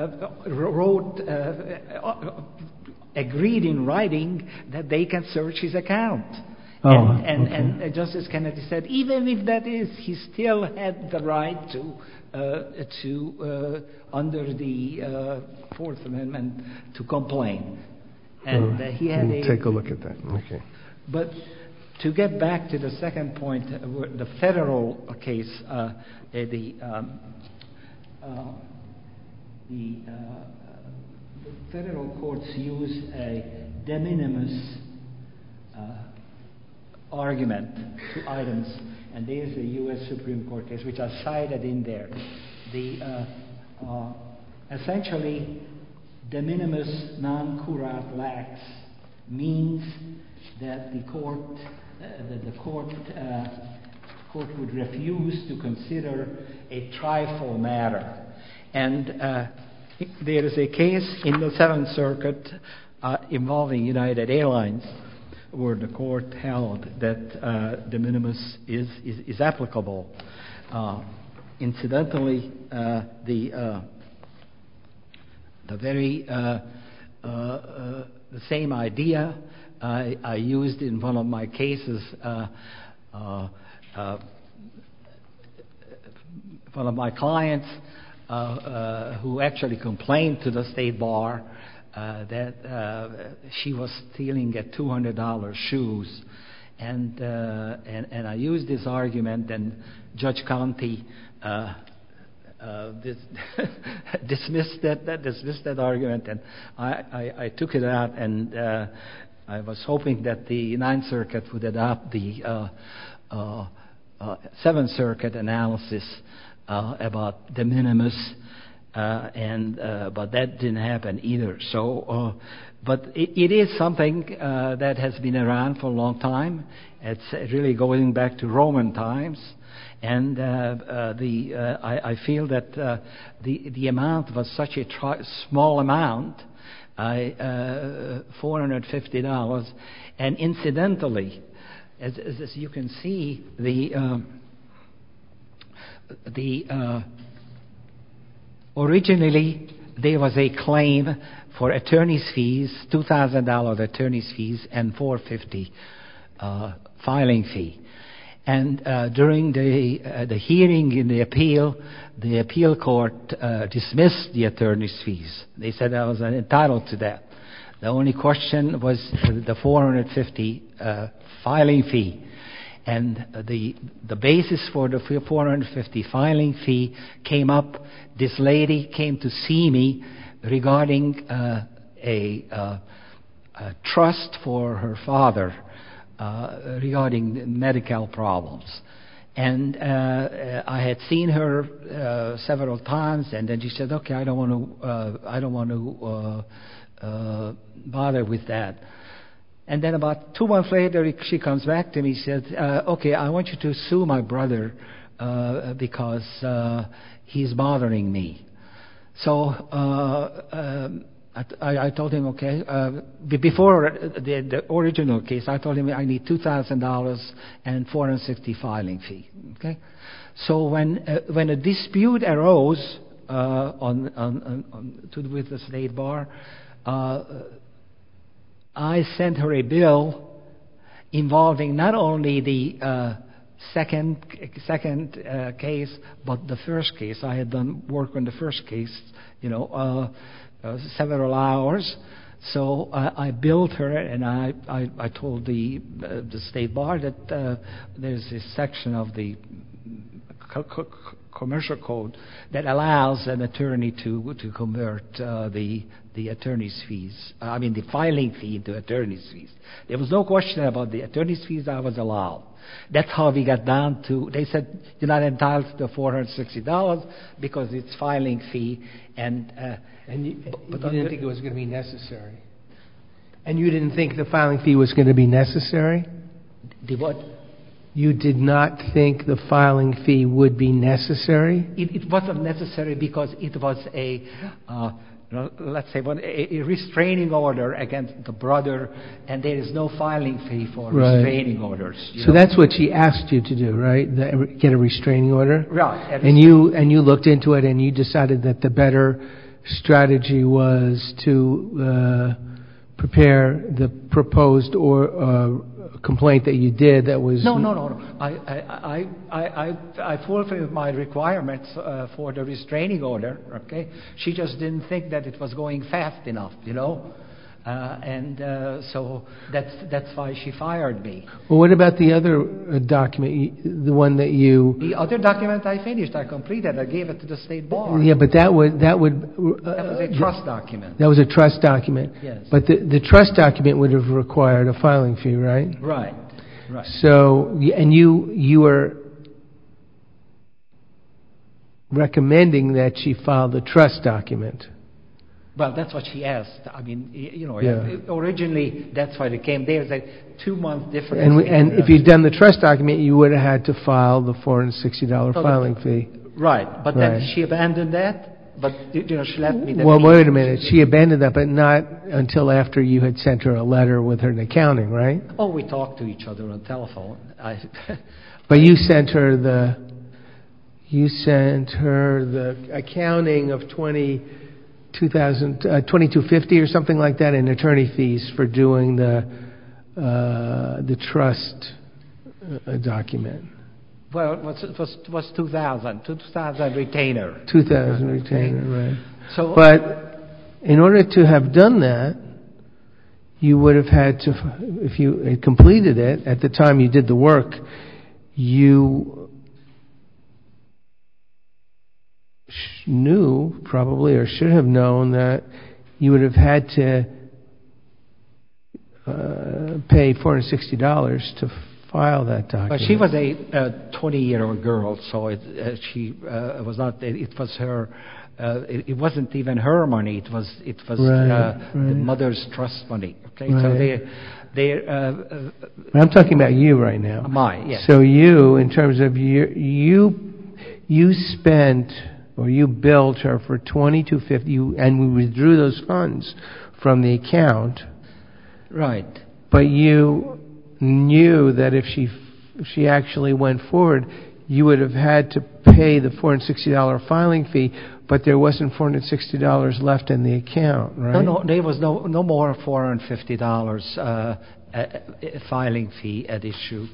agreed in writing that they can search his account. And Justice Kennedy said, even if that is, he still had the right to under the Fourth Amendment, to complain. And he had take a look at that. Okay. But to get back to the second point, the federal case, the federal courts use a de minimis argument to items, and there's a U.S. Supreme Court case which I cited in there. Essentially, de minimis non curat lax means that the court would refuse to consider a trifle matter. And there is a case in the Seventh Circuit involving United Airlines where the court held that de minimis is applicable. Incidentally, the same idea I used in one of my cases. One of my clients who actually complained to the state bar that she was stealing at $200 shoes, and I used this argument, and Judge Conte dismissed that argument, and I took it out, and I was hoping that the Ninth Circuit would adopt the Seventh Circuit analysis about de minimis, but that didn't happen either. So, but it is something that has been around for a long time. It's really going back to Roman times, And I feel that the amount was such a small amount, $450, and incidentally, as you can see, originally there was a claim for attorney's fees, $2,000 attorney's fees, and $450 filing fee. And during the hearing in the appeal court dismissed the attorney's fees. They said I was entitled to that. The only question was the $450 filing fee. And the basis for the $450 filing fee came up. This lady came to see me regarding a trust for her father regarding medical problems. And I had seen her several times, and then she said, "Okay, I don't want to bother with that." And then about 2 months later, she comes back to me and said, "Okay, I want you to sue my brother because he's bothering me." So I told him, okay. Before the original case, I told him I need $2,000 and $460 filing fee. Okay. So when a dispute arose with the state bar, I sent her a bill involving not only the second case, but the first case. I had done work on the first case, several hours. So I billed her, and I told the state bar that there's a section of the commercial code that allows an attorney to convert the attorney's fees. The filing fee into attorney's fees. There was no question about the attorney's fees. I was allowed. That's how we got down to. They said you're not entitled to $460 because it's filing fee, and you didn't think it was going to be necessary. And you didn't think the filing fee was going to be necessary? The what? You did not think the filing fee would be necessary? It wasn't necessary because it was let's say, a restraining order against the brother, and there is no filing fee for restraining orders. So that's what she asked you to do, right? Get a restraining order? Right. And you looked into it, and you decided that the better strategy was to prepare the proposed complaint that you did that was... No. I fulfilled my requirements for the restraining order, okay? She just didn't think that it was going fast enough, so that's why she fired me. Well, what about the other document, the one that you... The other document I finished, I completed, I gave it to the state bar. Yeah, but that was a trust document. That was a trust document. Yes. But the trust document would have required a filing fee, right? Right. So, and you were recommending that she file the trust document. Well, that's what she asked. Originally, that's why it came. There's a 2-month difference. And if you'd done the trust document, you would have had to file the $460 filing fee. Right. But then she abandoned that. But, she left me that. Well, wait a minute. She abandoned that, but not until after you had sent her a letter with her accounting, right? Oh, we talked to each other on telephone. But you sent her the accounting of $22.50 or something like that in attorney fees for doing the trust document. Well, it was 2,000 retainer. 2,000 retainer, right. So, but in order to have done that, you would have had to, if you had completed it at the time you did the work, you knew probably or should have known that you would have had to pay $460 to file that document. But she was a 20-year-old girl, so she was not. It was her it wasn't even her money. It was the mother's trust money. Okay, so I'm talking about you right now. Yes. So you, in terms of you spent, or you billed her for $22.50, and we withdrew those funds from the account. Right. But you knew that if she actually went forward, you would have had to pay the $460 filing fee, but there wasn't $460 left in the account, right? No, there was no more $450 filing fee at issue.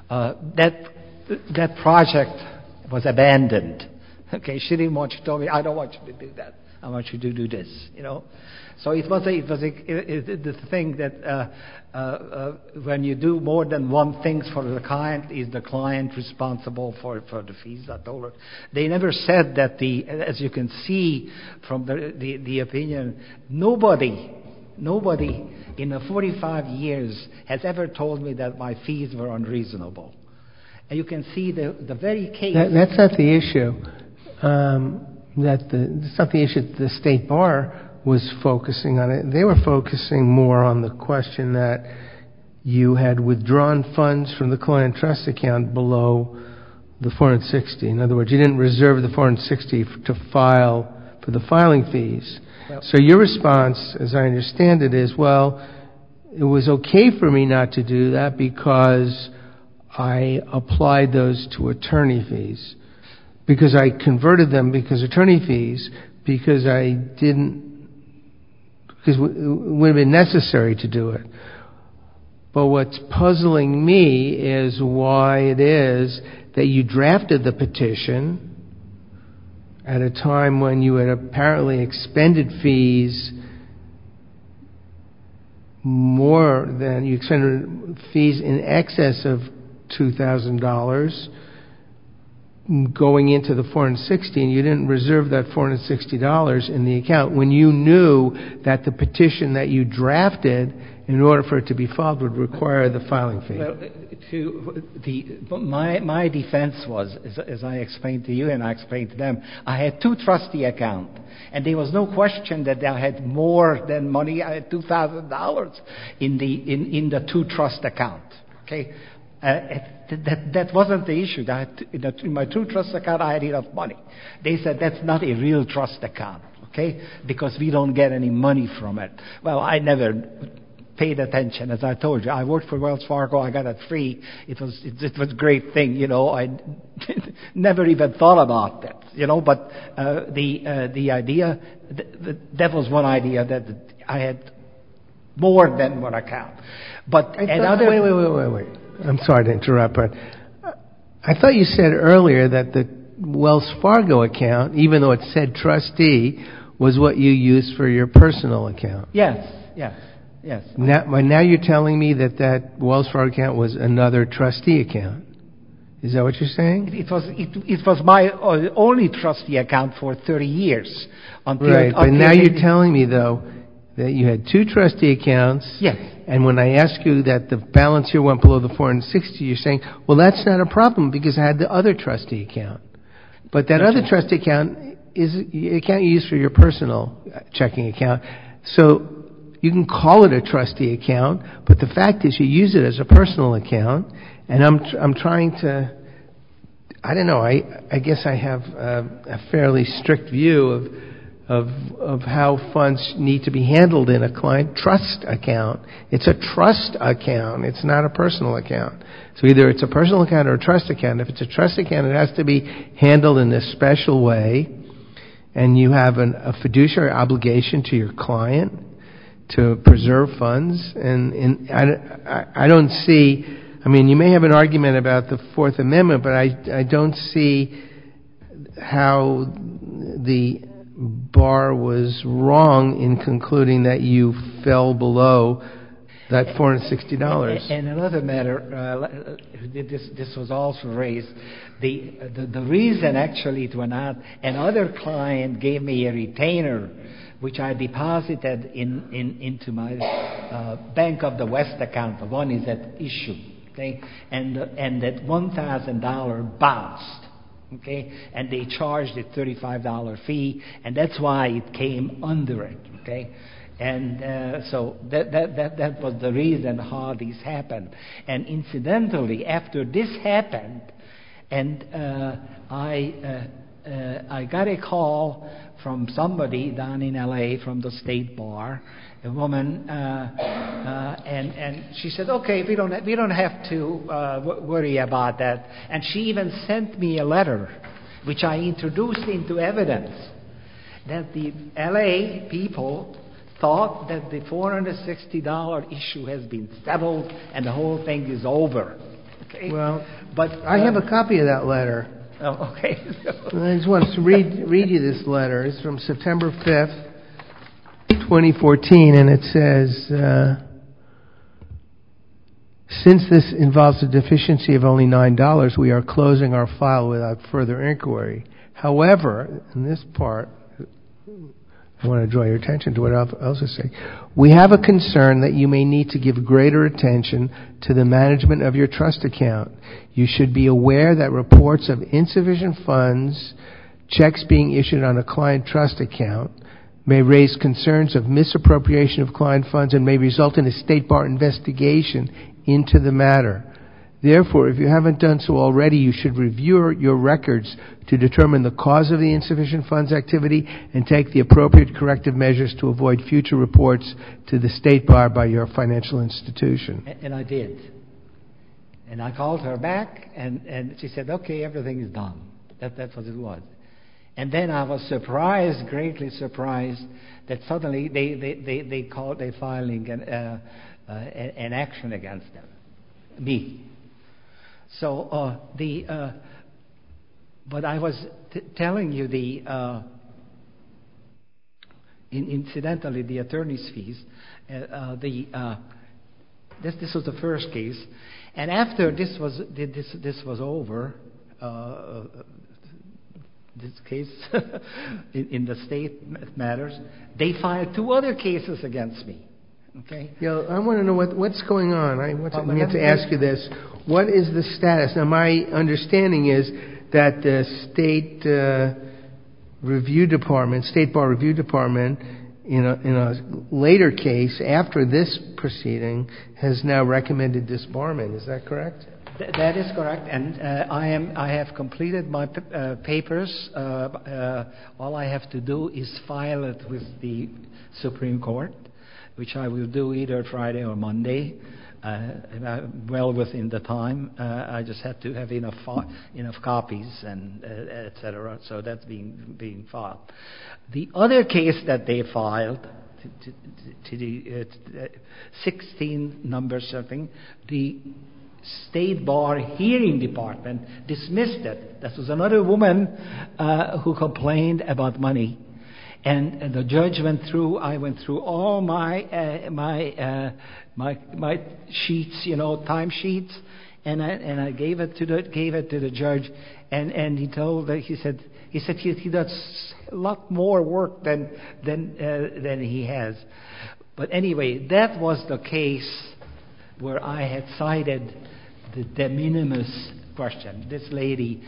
That project was abandoned. Okay, she didn't want. She told me, "I don't want you to do that. I want you to do this." So it was the thing that when you do more than one thing for the client, is the client responsible for the fees? I told her. They never said that as you can see from the opinion, nobody in the 45 years has ever told me that my fees were unreasonable. And you can see the very case. That's not the issue. That's not the issue that the State Bar was focusing on it. They were focusing more on the question that you had withdrawn funds from the client trust account below the $460. In other words, you didn't reserve the $460 to file for the filing fees. Yep. So your response, as I understand it, is, well, it was okay for me not to do that because I applied those to attorney fees. Because I converted them because attorney fees, because it would have been necessary to do it. But what's puzzling me is why it is that you drafted the petition at a time when you had apparently expended fees you expended fees in excess of $2,000 going into the $460, and you didn't reserve that $460 in the account when you knew that the petition that you drafted, in order for it to be filed, would require the filing fee. Well, my defense was, as I explained to you and I explained to them, I had two trustee accounts, and there was no question that I had more than money. I had $2,000 in the two trust account. Okay. That wasn't the issue. In my two trust account, I had enough money. They said that's not a real trust account, okay, because we don't get any money from it. Well, I never paid attention, as I told you. I worked for Wells Fargo. I got it free. It was a great thing, I never even thought about that, But the idea that was one idea, that I had more than one account. But wait. I'm sorry to interrupt, but I thought you said earlier that the Wells Fargo account, even though it said trustee, was what you used for your personal account. Yes. Now you're telling me that Wells Fargo account was another trustee account. Is that what you're saying? It was my only trustee account for 30 years. But now you're telling me, though, that you had two trustee accounts. Yes. And when I ask you that the balance here went below the $460, you're saying, well, that's not a problem because I had the other trustee account. But that other trustee account is the account you use for your personal checking account. So you can call it a trustee account, but the fact is you use it as a personal account. And I'm trying to, I don't know, I guess I have a fairly strict view of how funds need to be handled in a client trust account. It's a trust account. It's not a personal account. So either it's a personal account or a trust account. If it's a trust account, it has to be handled in a special way, and you have a fiduciary obligation to your client to preserve funds. And I don't see, I mean, you may have an argument about the Fourth Amendment, but I don't see how the bar was wrong in concluding that you fell below that $460. And another matter, this was also raised. The reason actually it went out, another client gave me a retainer, which I deposited into my Bank of the West account. The one is at issue, okay, and that $1,000 bounced. okay? And they charged a $35 fee, and that's why it came under it, okay? And so that was the reason how this happened. And incidentally, after this happened, and I got a call from somebody down in L.A. from the State Bar, a woman, and she said, "Okay, we don't have to worry about that." And she even sent me a letter, which I introduced into evidence, that the L.A. people thought that the $460 issue has been settled and the whole thing is over. Okay? Well, but I have a copy of that letter. Oh, okay. I just want to read you this letter. It's from September 5th, 2014, and it says, since this involves a deficiency of only $9, we are closing our file without further inquiry. However, in this part, I want to draw your attention to what else is saying. We have a concern that you may need to give greater attention to the management of your trust account. You should be aware that reports of insufficient funds, checks being issued on a client trust account, may raise concerns of misappropriation of client funds and may result in a State Bar investigation into the matter. Therefore, if you haven't done so already, you should review your records to determine the cause of the insufficient funds activity and take the appropriate corrective measures to avoid future reports to the State Bar by your financial institution. And I did. And I called her back, and she said, "Okay, everything is done." That's what it was. And then I was surprised, greatly surprised, that suddenly they filing an action against them, me. So but I was telling you incidentally the attorney's fees. This was the first case, and after this was over, this case in the state matters, they filed 2 other cases against me. Okay. Yeah, I want to know what's going on. I want to ask you this: what is the status? Now, my understanding is that the State Bar Review Department, in a later case after this proceeding, has now recommended disbarment. Is that correct? That is correct, and I have completed my papers. All I have to do is file it with the Supreme Court, which I will do either Friday or Monday, well within the time. I just had to have enough copies and etc. So that's being filed. The other case that they filed, to the 16 number something, the State Bar Hearing Department dismissed it. This was another woman who complained about money. And the judge went through. I went through all my sheets, time sheets, and I gave it to the judge. And he said he does a lot more work than he has. But anyway, that was the case where I had cited the de minimis question. This lady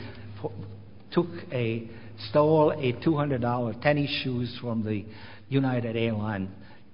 stole a $200 tennis shoes from the United Airlines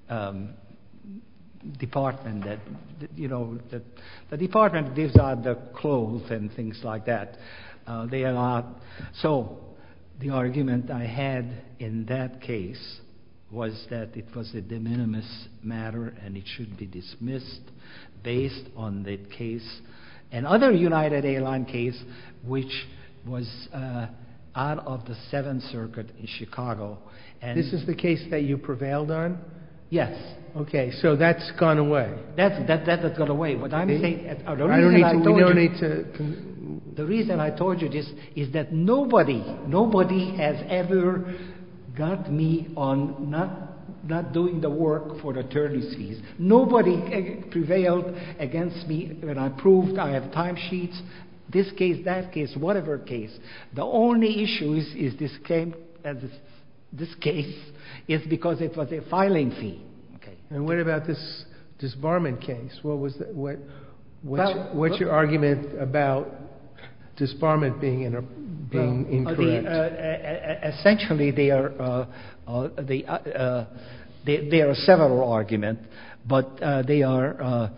department. The department gives out the clothes and things like that. They are not. So the argument I had in that case was that it was a de minimis matter and it should be dismissed based on the case, another United Airlines case, which was out of the 7th Circuit in Chicago. And this is the case that you prevailed on? Yes. Okay, so that's gone away. That has gone away. What I'm saying, the reason I told you this is that nobody has ever got me on not doing the work for the attorney's fees. Nobody prevailed against me when I proved I have timesheets. This case, that case, whatever case. The only issue is this case is because it was a filing fee. Okay. And what about this disbarment case? What was what's your argument about disbarment being incorrect? Essentially, there are several arguments, but they are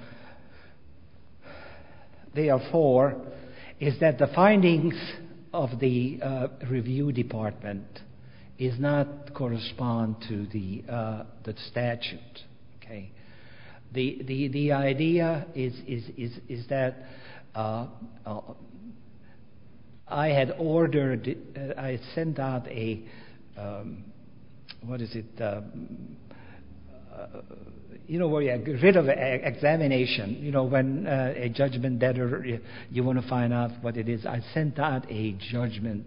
four. Is that the findings of the review department is not correspond to the statute? Okay. The idea is that I had ordered, I had sent out a where you get rid of examination. When a judgment debtor, you want to find out what it is. I sent out a judgment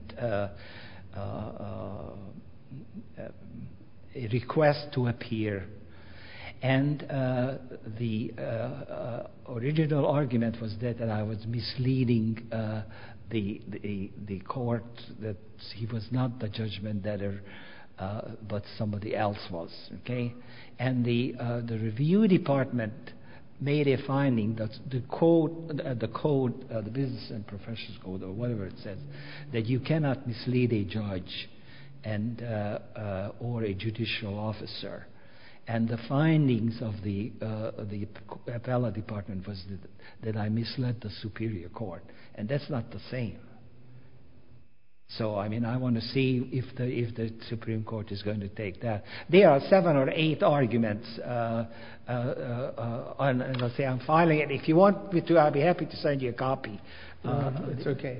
a request to appear. And the original argument was that I was misleading the court, that he was not the judgment debtor, but somebody else was. Okay, and the review department made a finding that the Business and Professions Code, or whatever it says, that you cannot mislead a judge and or a judicial officer. And the findings of the appellate department was that I misled the Superior Court, and that's not the same. So, I want to see if the Supreme Court is going to take that. There are 7 or 8 arguments, and I'll say I'm filing it. If you want me to, I'll be happy to send you a copy. It's okay.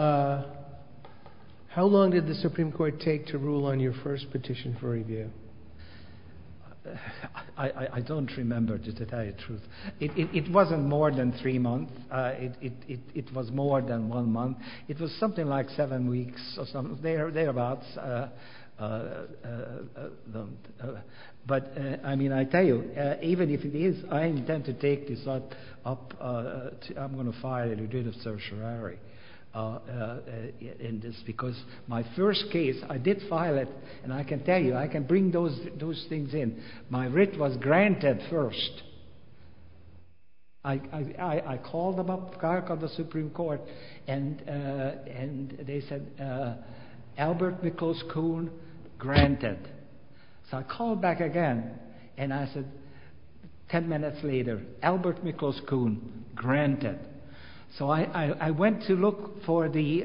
How long did the Supreme Court take to rule on your first petition for review? I don't remember, to tell you the truth. It wasn't more than 3 months. It was more than 1 month. It was something like 7 weeks or something thereabouts. But I tell you, even if it is, I intend to take this up. I'm going to file a writ of certiorari in this, because my first case, I did file it, and I can tell you, I can bring those things in. My writ was granted first. I called them up, called the Supreme Court, and they said, Albert Miklos Kuhn, granted. So I called back again, and I said, 10 minutes later, Albert Miklos Kuhn, granted. So I went to look for the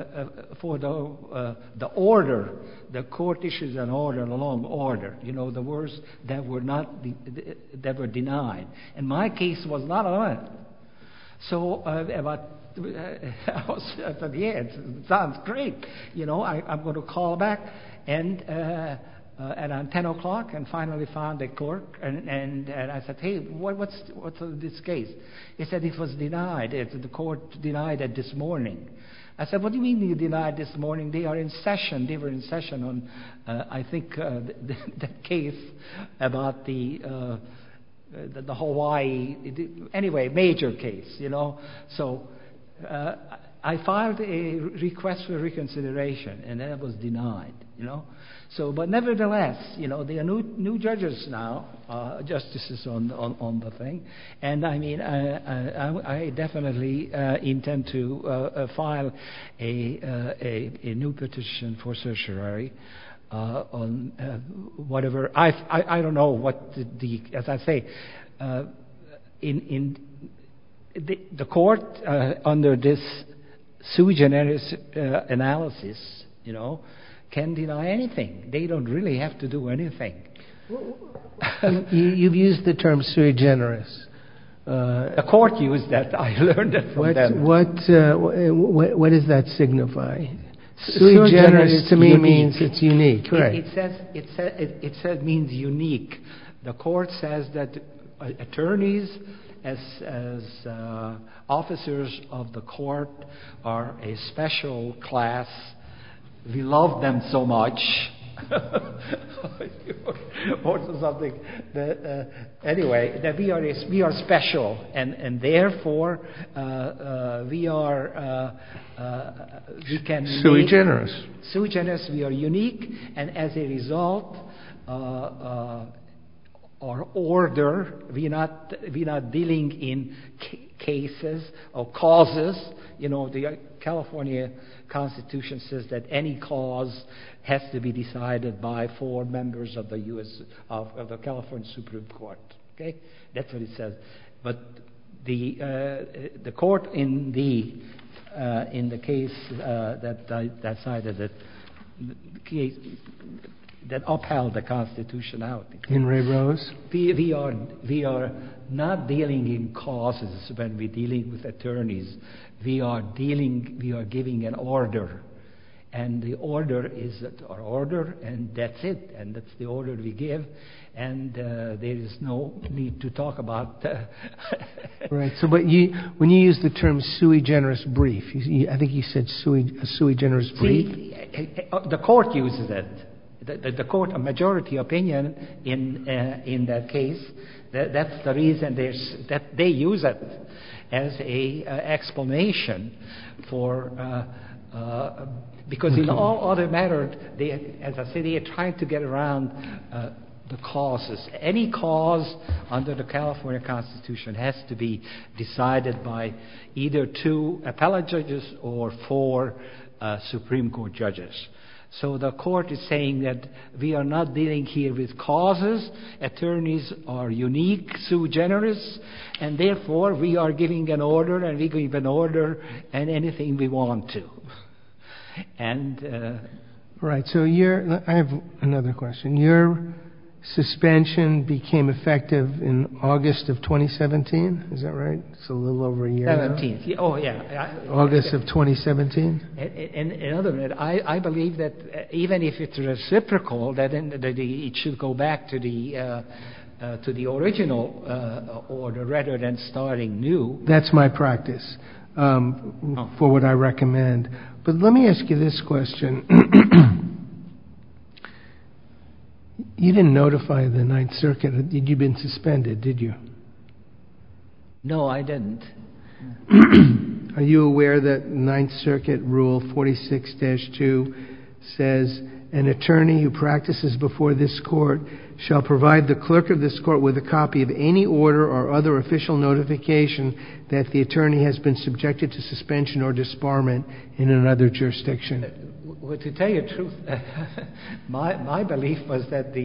order. The court issues an order, a long order. The words that were that were denied, and my case was not on it. So I said, yeah, it sounds great. I'm going to call back, and on 10 o'clock, and finally found a clerk, and I said, hey, what's this case? He said it was denied. The court denied it this morning. I said, what do you mean you denied this morning? They are in session. They were in session on, I think, that case about the Hawaii, anyway, major case, So I filed a request for reconsideration, and that was denied, So, but nevertheless, there are new judges now, justices on the thing, and I definitely intend to file a new petition for certiorari on whatever. I don't know what as I say, in the court under this sui generis analysis, can deny anything. They don't really have to do anything. You've used the term sui generis. The court used that. I learned it from them. What does that signify? Sui generis to me unique. Means it's unique, right? It says means unique. The court says that attorneys as officers of the court are a special class. We love them so much, or something. Anyway, that we are special, and therefore we can sui generis. Sui generis. We are unique, and as a result, or order. We're not dealing in cases or causes. The California Constitution says that any cause has to be decided by 4 members of the of the California Supreme Court. Okay, that's what it says. But the court in the case that decided that case that upheld the constitutionality. In Ray Rose? We are not dealing in causes when we're dealing with attorneys. We are giving an order. And the order is our order, and that's it. And that's the order we give. And there is no need to talk about... Right. So, but when you use the term sui generis brief, I think you said sui generis brief? See, the court uses it. The court, a majority opinion in that case, that's the reason that they use it as a explanation for... because in all other matters, as I said, they are trying to get around the causes. Any cause under the California Constitution has to be decided by either 2 appellate judges or 4 Supreme Court judges. So the court is saying that we are not dealing here with causes. Attorneys are unique, sui generis, and therefore we are giving an order, and we give an order and anything we want to. And right. So I have another question. Your suspension became effective in August of 2017. Is that right? It's a little over a year. 17th. Now. Oh yeah. August of 2017. And in other words, I believe that even if it's reciprocal, that it should go back to the original order rather than starting new. That's my practice for what I recommend. But let me ask you this question. You didn't notify the Ninth Circuit. You'd been suspended, did you? No, I didn't. Are you aware that Ninth Circuit Rule 46-2 says, an attorney who practices before this court shall provide the clerk of this court with a copy of any order or other official notification that the attorney has been subjected to suspension or disbarment in another jurisdiction? Well, to tell you the truth, my belief was that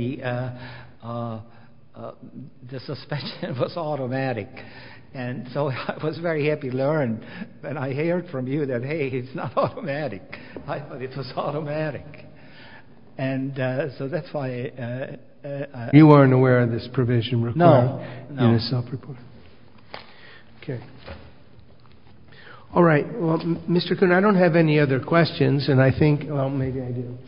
the suspension was automatic. And so I was very happy to learn when I heard from you that, hey, it's not automatic. I thought it was automatic. And so that's why... you weren't aware of this provision requiring no. a self-report? Okay. All right. Well, Mr. Kuhn, I don't have any other questions, and I think... Well, maybe I do.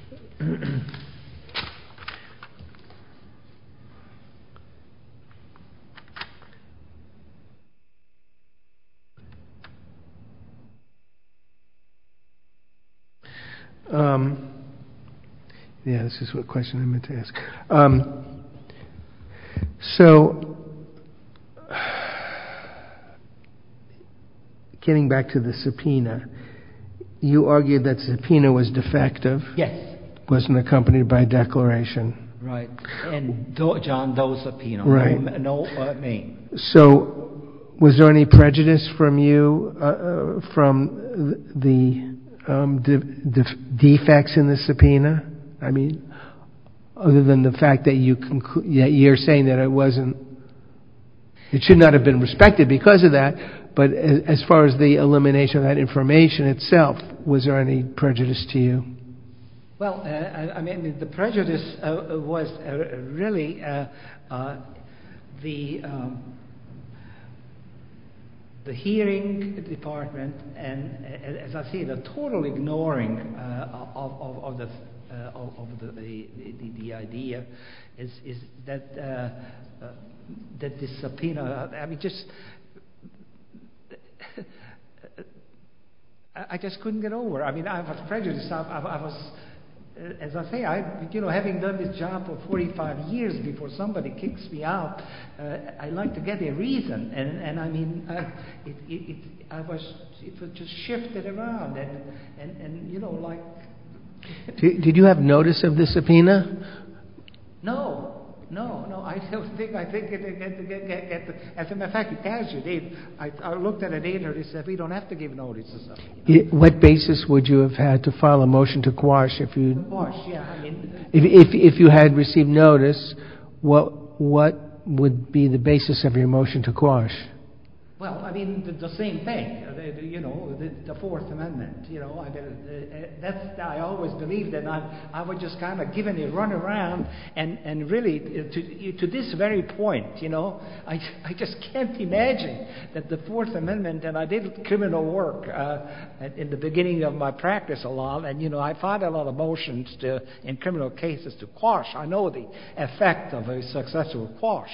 Yeah, this is what question I meant to ask. So, getting back to the subpoena, you argued that the subpoena was defective. Yes. Wasn't accompanied by a declaration. Right. And John Doe subpoena. Right. No name. So, was there any prejudice from you from the defects in the subpoena? I mean, other than the fact that you're saying that it should not have been respected because of that, but as far as the elimination of that information itself, was there any prejudice to you? Well, I mean, the prejudice was really the hearing department, and as I say, the total ignoring of the idea is that that this subpoena. I mean, I just couldn't get over. I mean, I was prejudiced. I was, as I say, having done this job for 45 years before somebody kicks me out, I like to get a reason, and I mean, it was just shifted around, and like. Did you have notice of the subpoena? No. No, I don't think. I think as a matter of fact, it tells you. I looked at it later. They said we don't have to give notice or something. What basis would you have had to file a motion to quash if you? Quash, yeah. I mean, if you had received notice, what would be the basis of your motion to quash? Well, I mean, the same thing, the Fourth Amendment, that's, I always believed that I was just kind of given a run around, and really, to this very point, I just can't imagine that the Fourth Amendment, and I did criminal work in the beginning of my practice a lot, and, I filed a lot of motions in criminal cases to quash. I know the effect of a successful quash.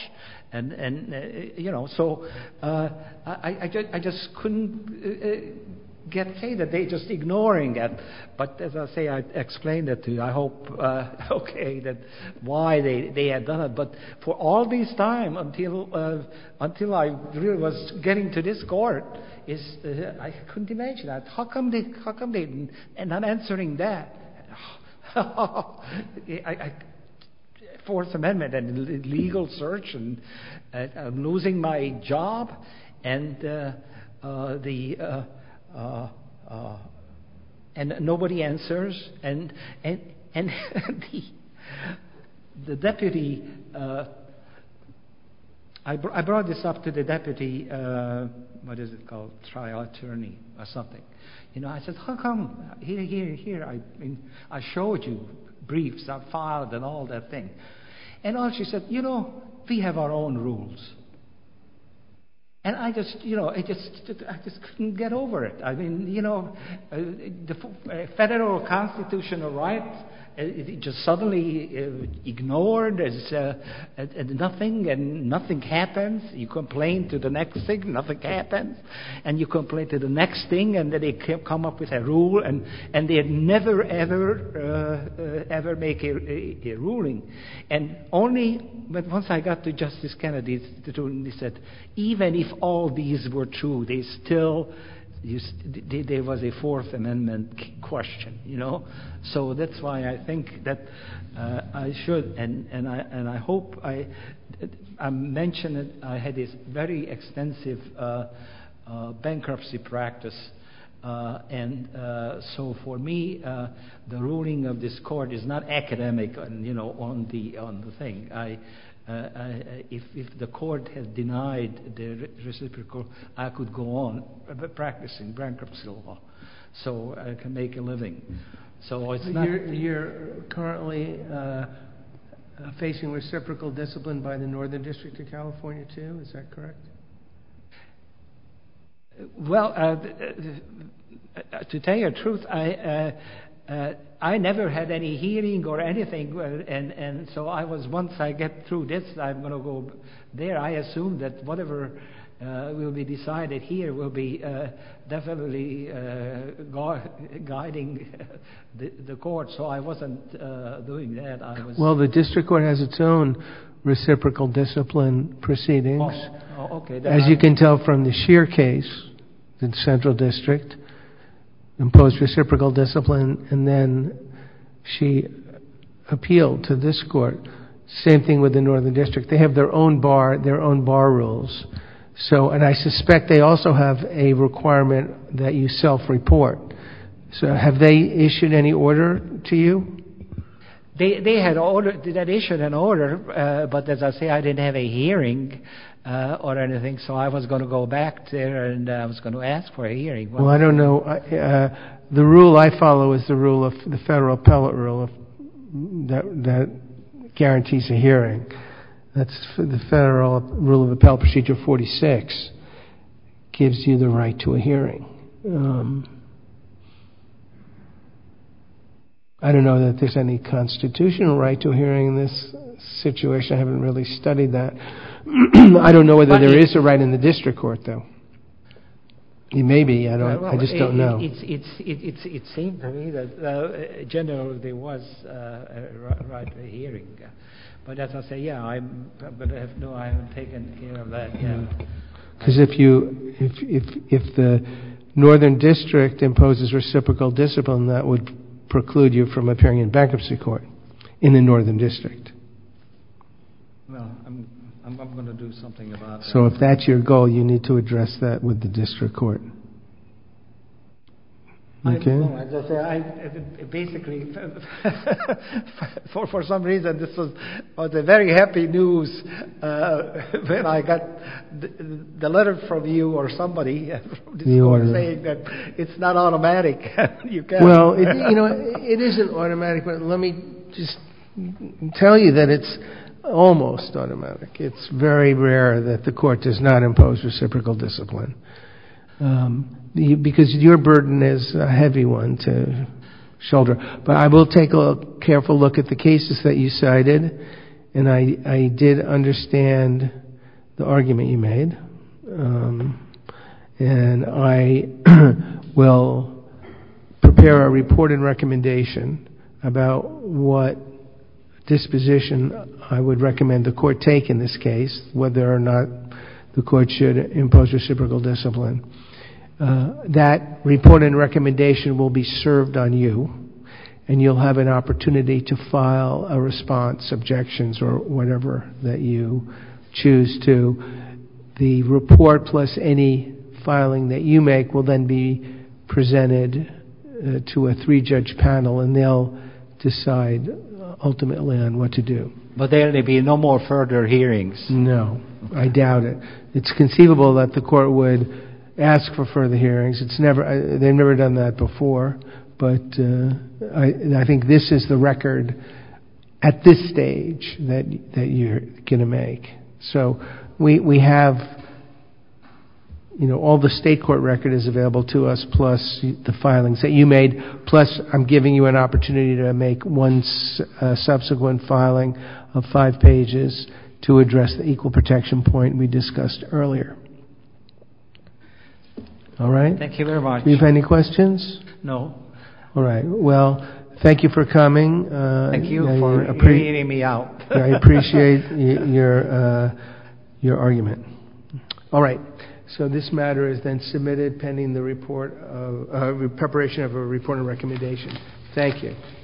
So I just couldn't say that they just ignoring it. But as I say, I explained it to you. I hope that why they had done it. But for all this time until I really was getting to this court, I couldn't imagine that. How come they and not answering that? Fourth Amendment and legal search, and I'm losing my job, and and nobody answers, and the deputy. I brought this up to the deputy. What is it called? Trial attorney or something. I said, how come here? I showed you briefs I filed and all that thing. And all she said, we have our own rules. And I just couldn't get over it. I mean, the federal constitutional right, it just suddenly ignored as nothing, and nothing happens. You complain to the next thing, nothing happens, and you complain to the next thing, and then they come up with a rule, and they never ever make a ruling. And but once I got to Justice Kennedy's ruling, he said, even if all these were true, they still. There was a Fourth Amendment question, So that's why I think that I should, and I hope I mentioned it. I had this very extensive bankruptcy practice, and so for me, the ruling of this court is not academic, on the thing. If the court had denied the reciprocal, I could go on practicing bankruptcy law, so I can make a living. So it's not. You're currently facing reciprocal discipline by the Northern District of California too. Is that correct? Well, to tell you the truth, I never had any hearing or anything, and so once I get through this, I'm going to go there. I assume that whatever will be decided here will be definitely guiding the court. So I wasn't doing that. Well, the district court has its own reciprocal discipline proceedings. Oh, okay. As you can tell from the Scheer case, the Central District imposed reciprocal discipline, and then she appealed to this court. Same thing with the Northern District. They have their own bar rules. So, and I suspect they also have a requirement that you self-report. So, have they issued any order to you? They had issued an order, but as I say, I didn't have a hearing or anything, so I was going to go back there and I was going to ask for a hearing. Well, I don't know. The rule I follow is the rule of the federal appellate rule that guarantees a hearing. That's the federal rule of appellate procedure 46 gives you the right to a hearing. I don't know that there's any constitutional right to a hearing in this situation. I haven't really studied that. I don't know whether there is a right in the district court, though. It may be. I just don't know. It seemed to me that generally there was a right to a hearing. But as I say, yeah, I haven't taken care of that yet. Because if the Northern District imposes reciprocal discipline, that would preclude you from appearing in bankruptcy court in the Northern District. I'm going to do something about that. So if that's your goal, you need to address that with the district court. Okay. As I say, basically, for some reason, this was a very happy news when I got the letter from you or somebody from this court saying that it's not automatic. You can. Well, it isn't automatic, but let me just tell you that it's almost automatic. It's very rare that the court does not impose reciprocal discipline. Because your burden is a heavy one to shoulder. But I will take a careful look at the cases that you cited, and I did understand the argument you made. And I will prepare a report and recommendation about what disposition I would recommend the court take in this case, whether or not the court should impose reciprocal discipline. That report and recommendation will be served on you, and you'll have an opportunity to file a response, objections, or whatever that you choose to. The report plus any filing that you make will then be presented to a 3-judge panel, and they'll decide ultimately on what to do. But there'll be no more further hearings? No, I doubt it. It's conceivable that the court would ask for further hearings. They've never done that before, but I think this is the record at this stage that you're going to make. So we have, all the state court record is available to us, plus the filings that you made, plus I'm giving you an opportunity to make one subsequent filing of 5 pages to address the equal protection point we discussed earlier. All right? Thank you very much. Do you have any questions? No. All right. Well, thank you for coming. Thank you for hearing me out. I appreciate your argument. All right. So this matter is then submitted pending the preparation of a report and recommendation. Thank you.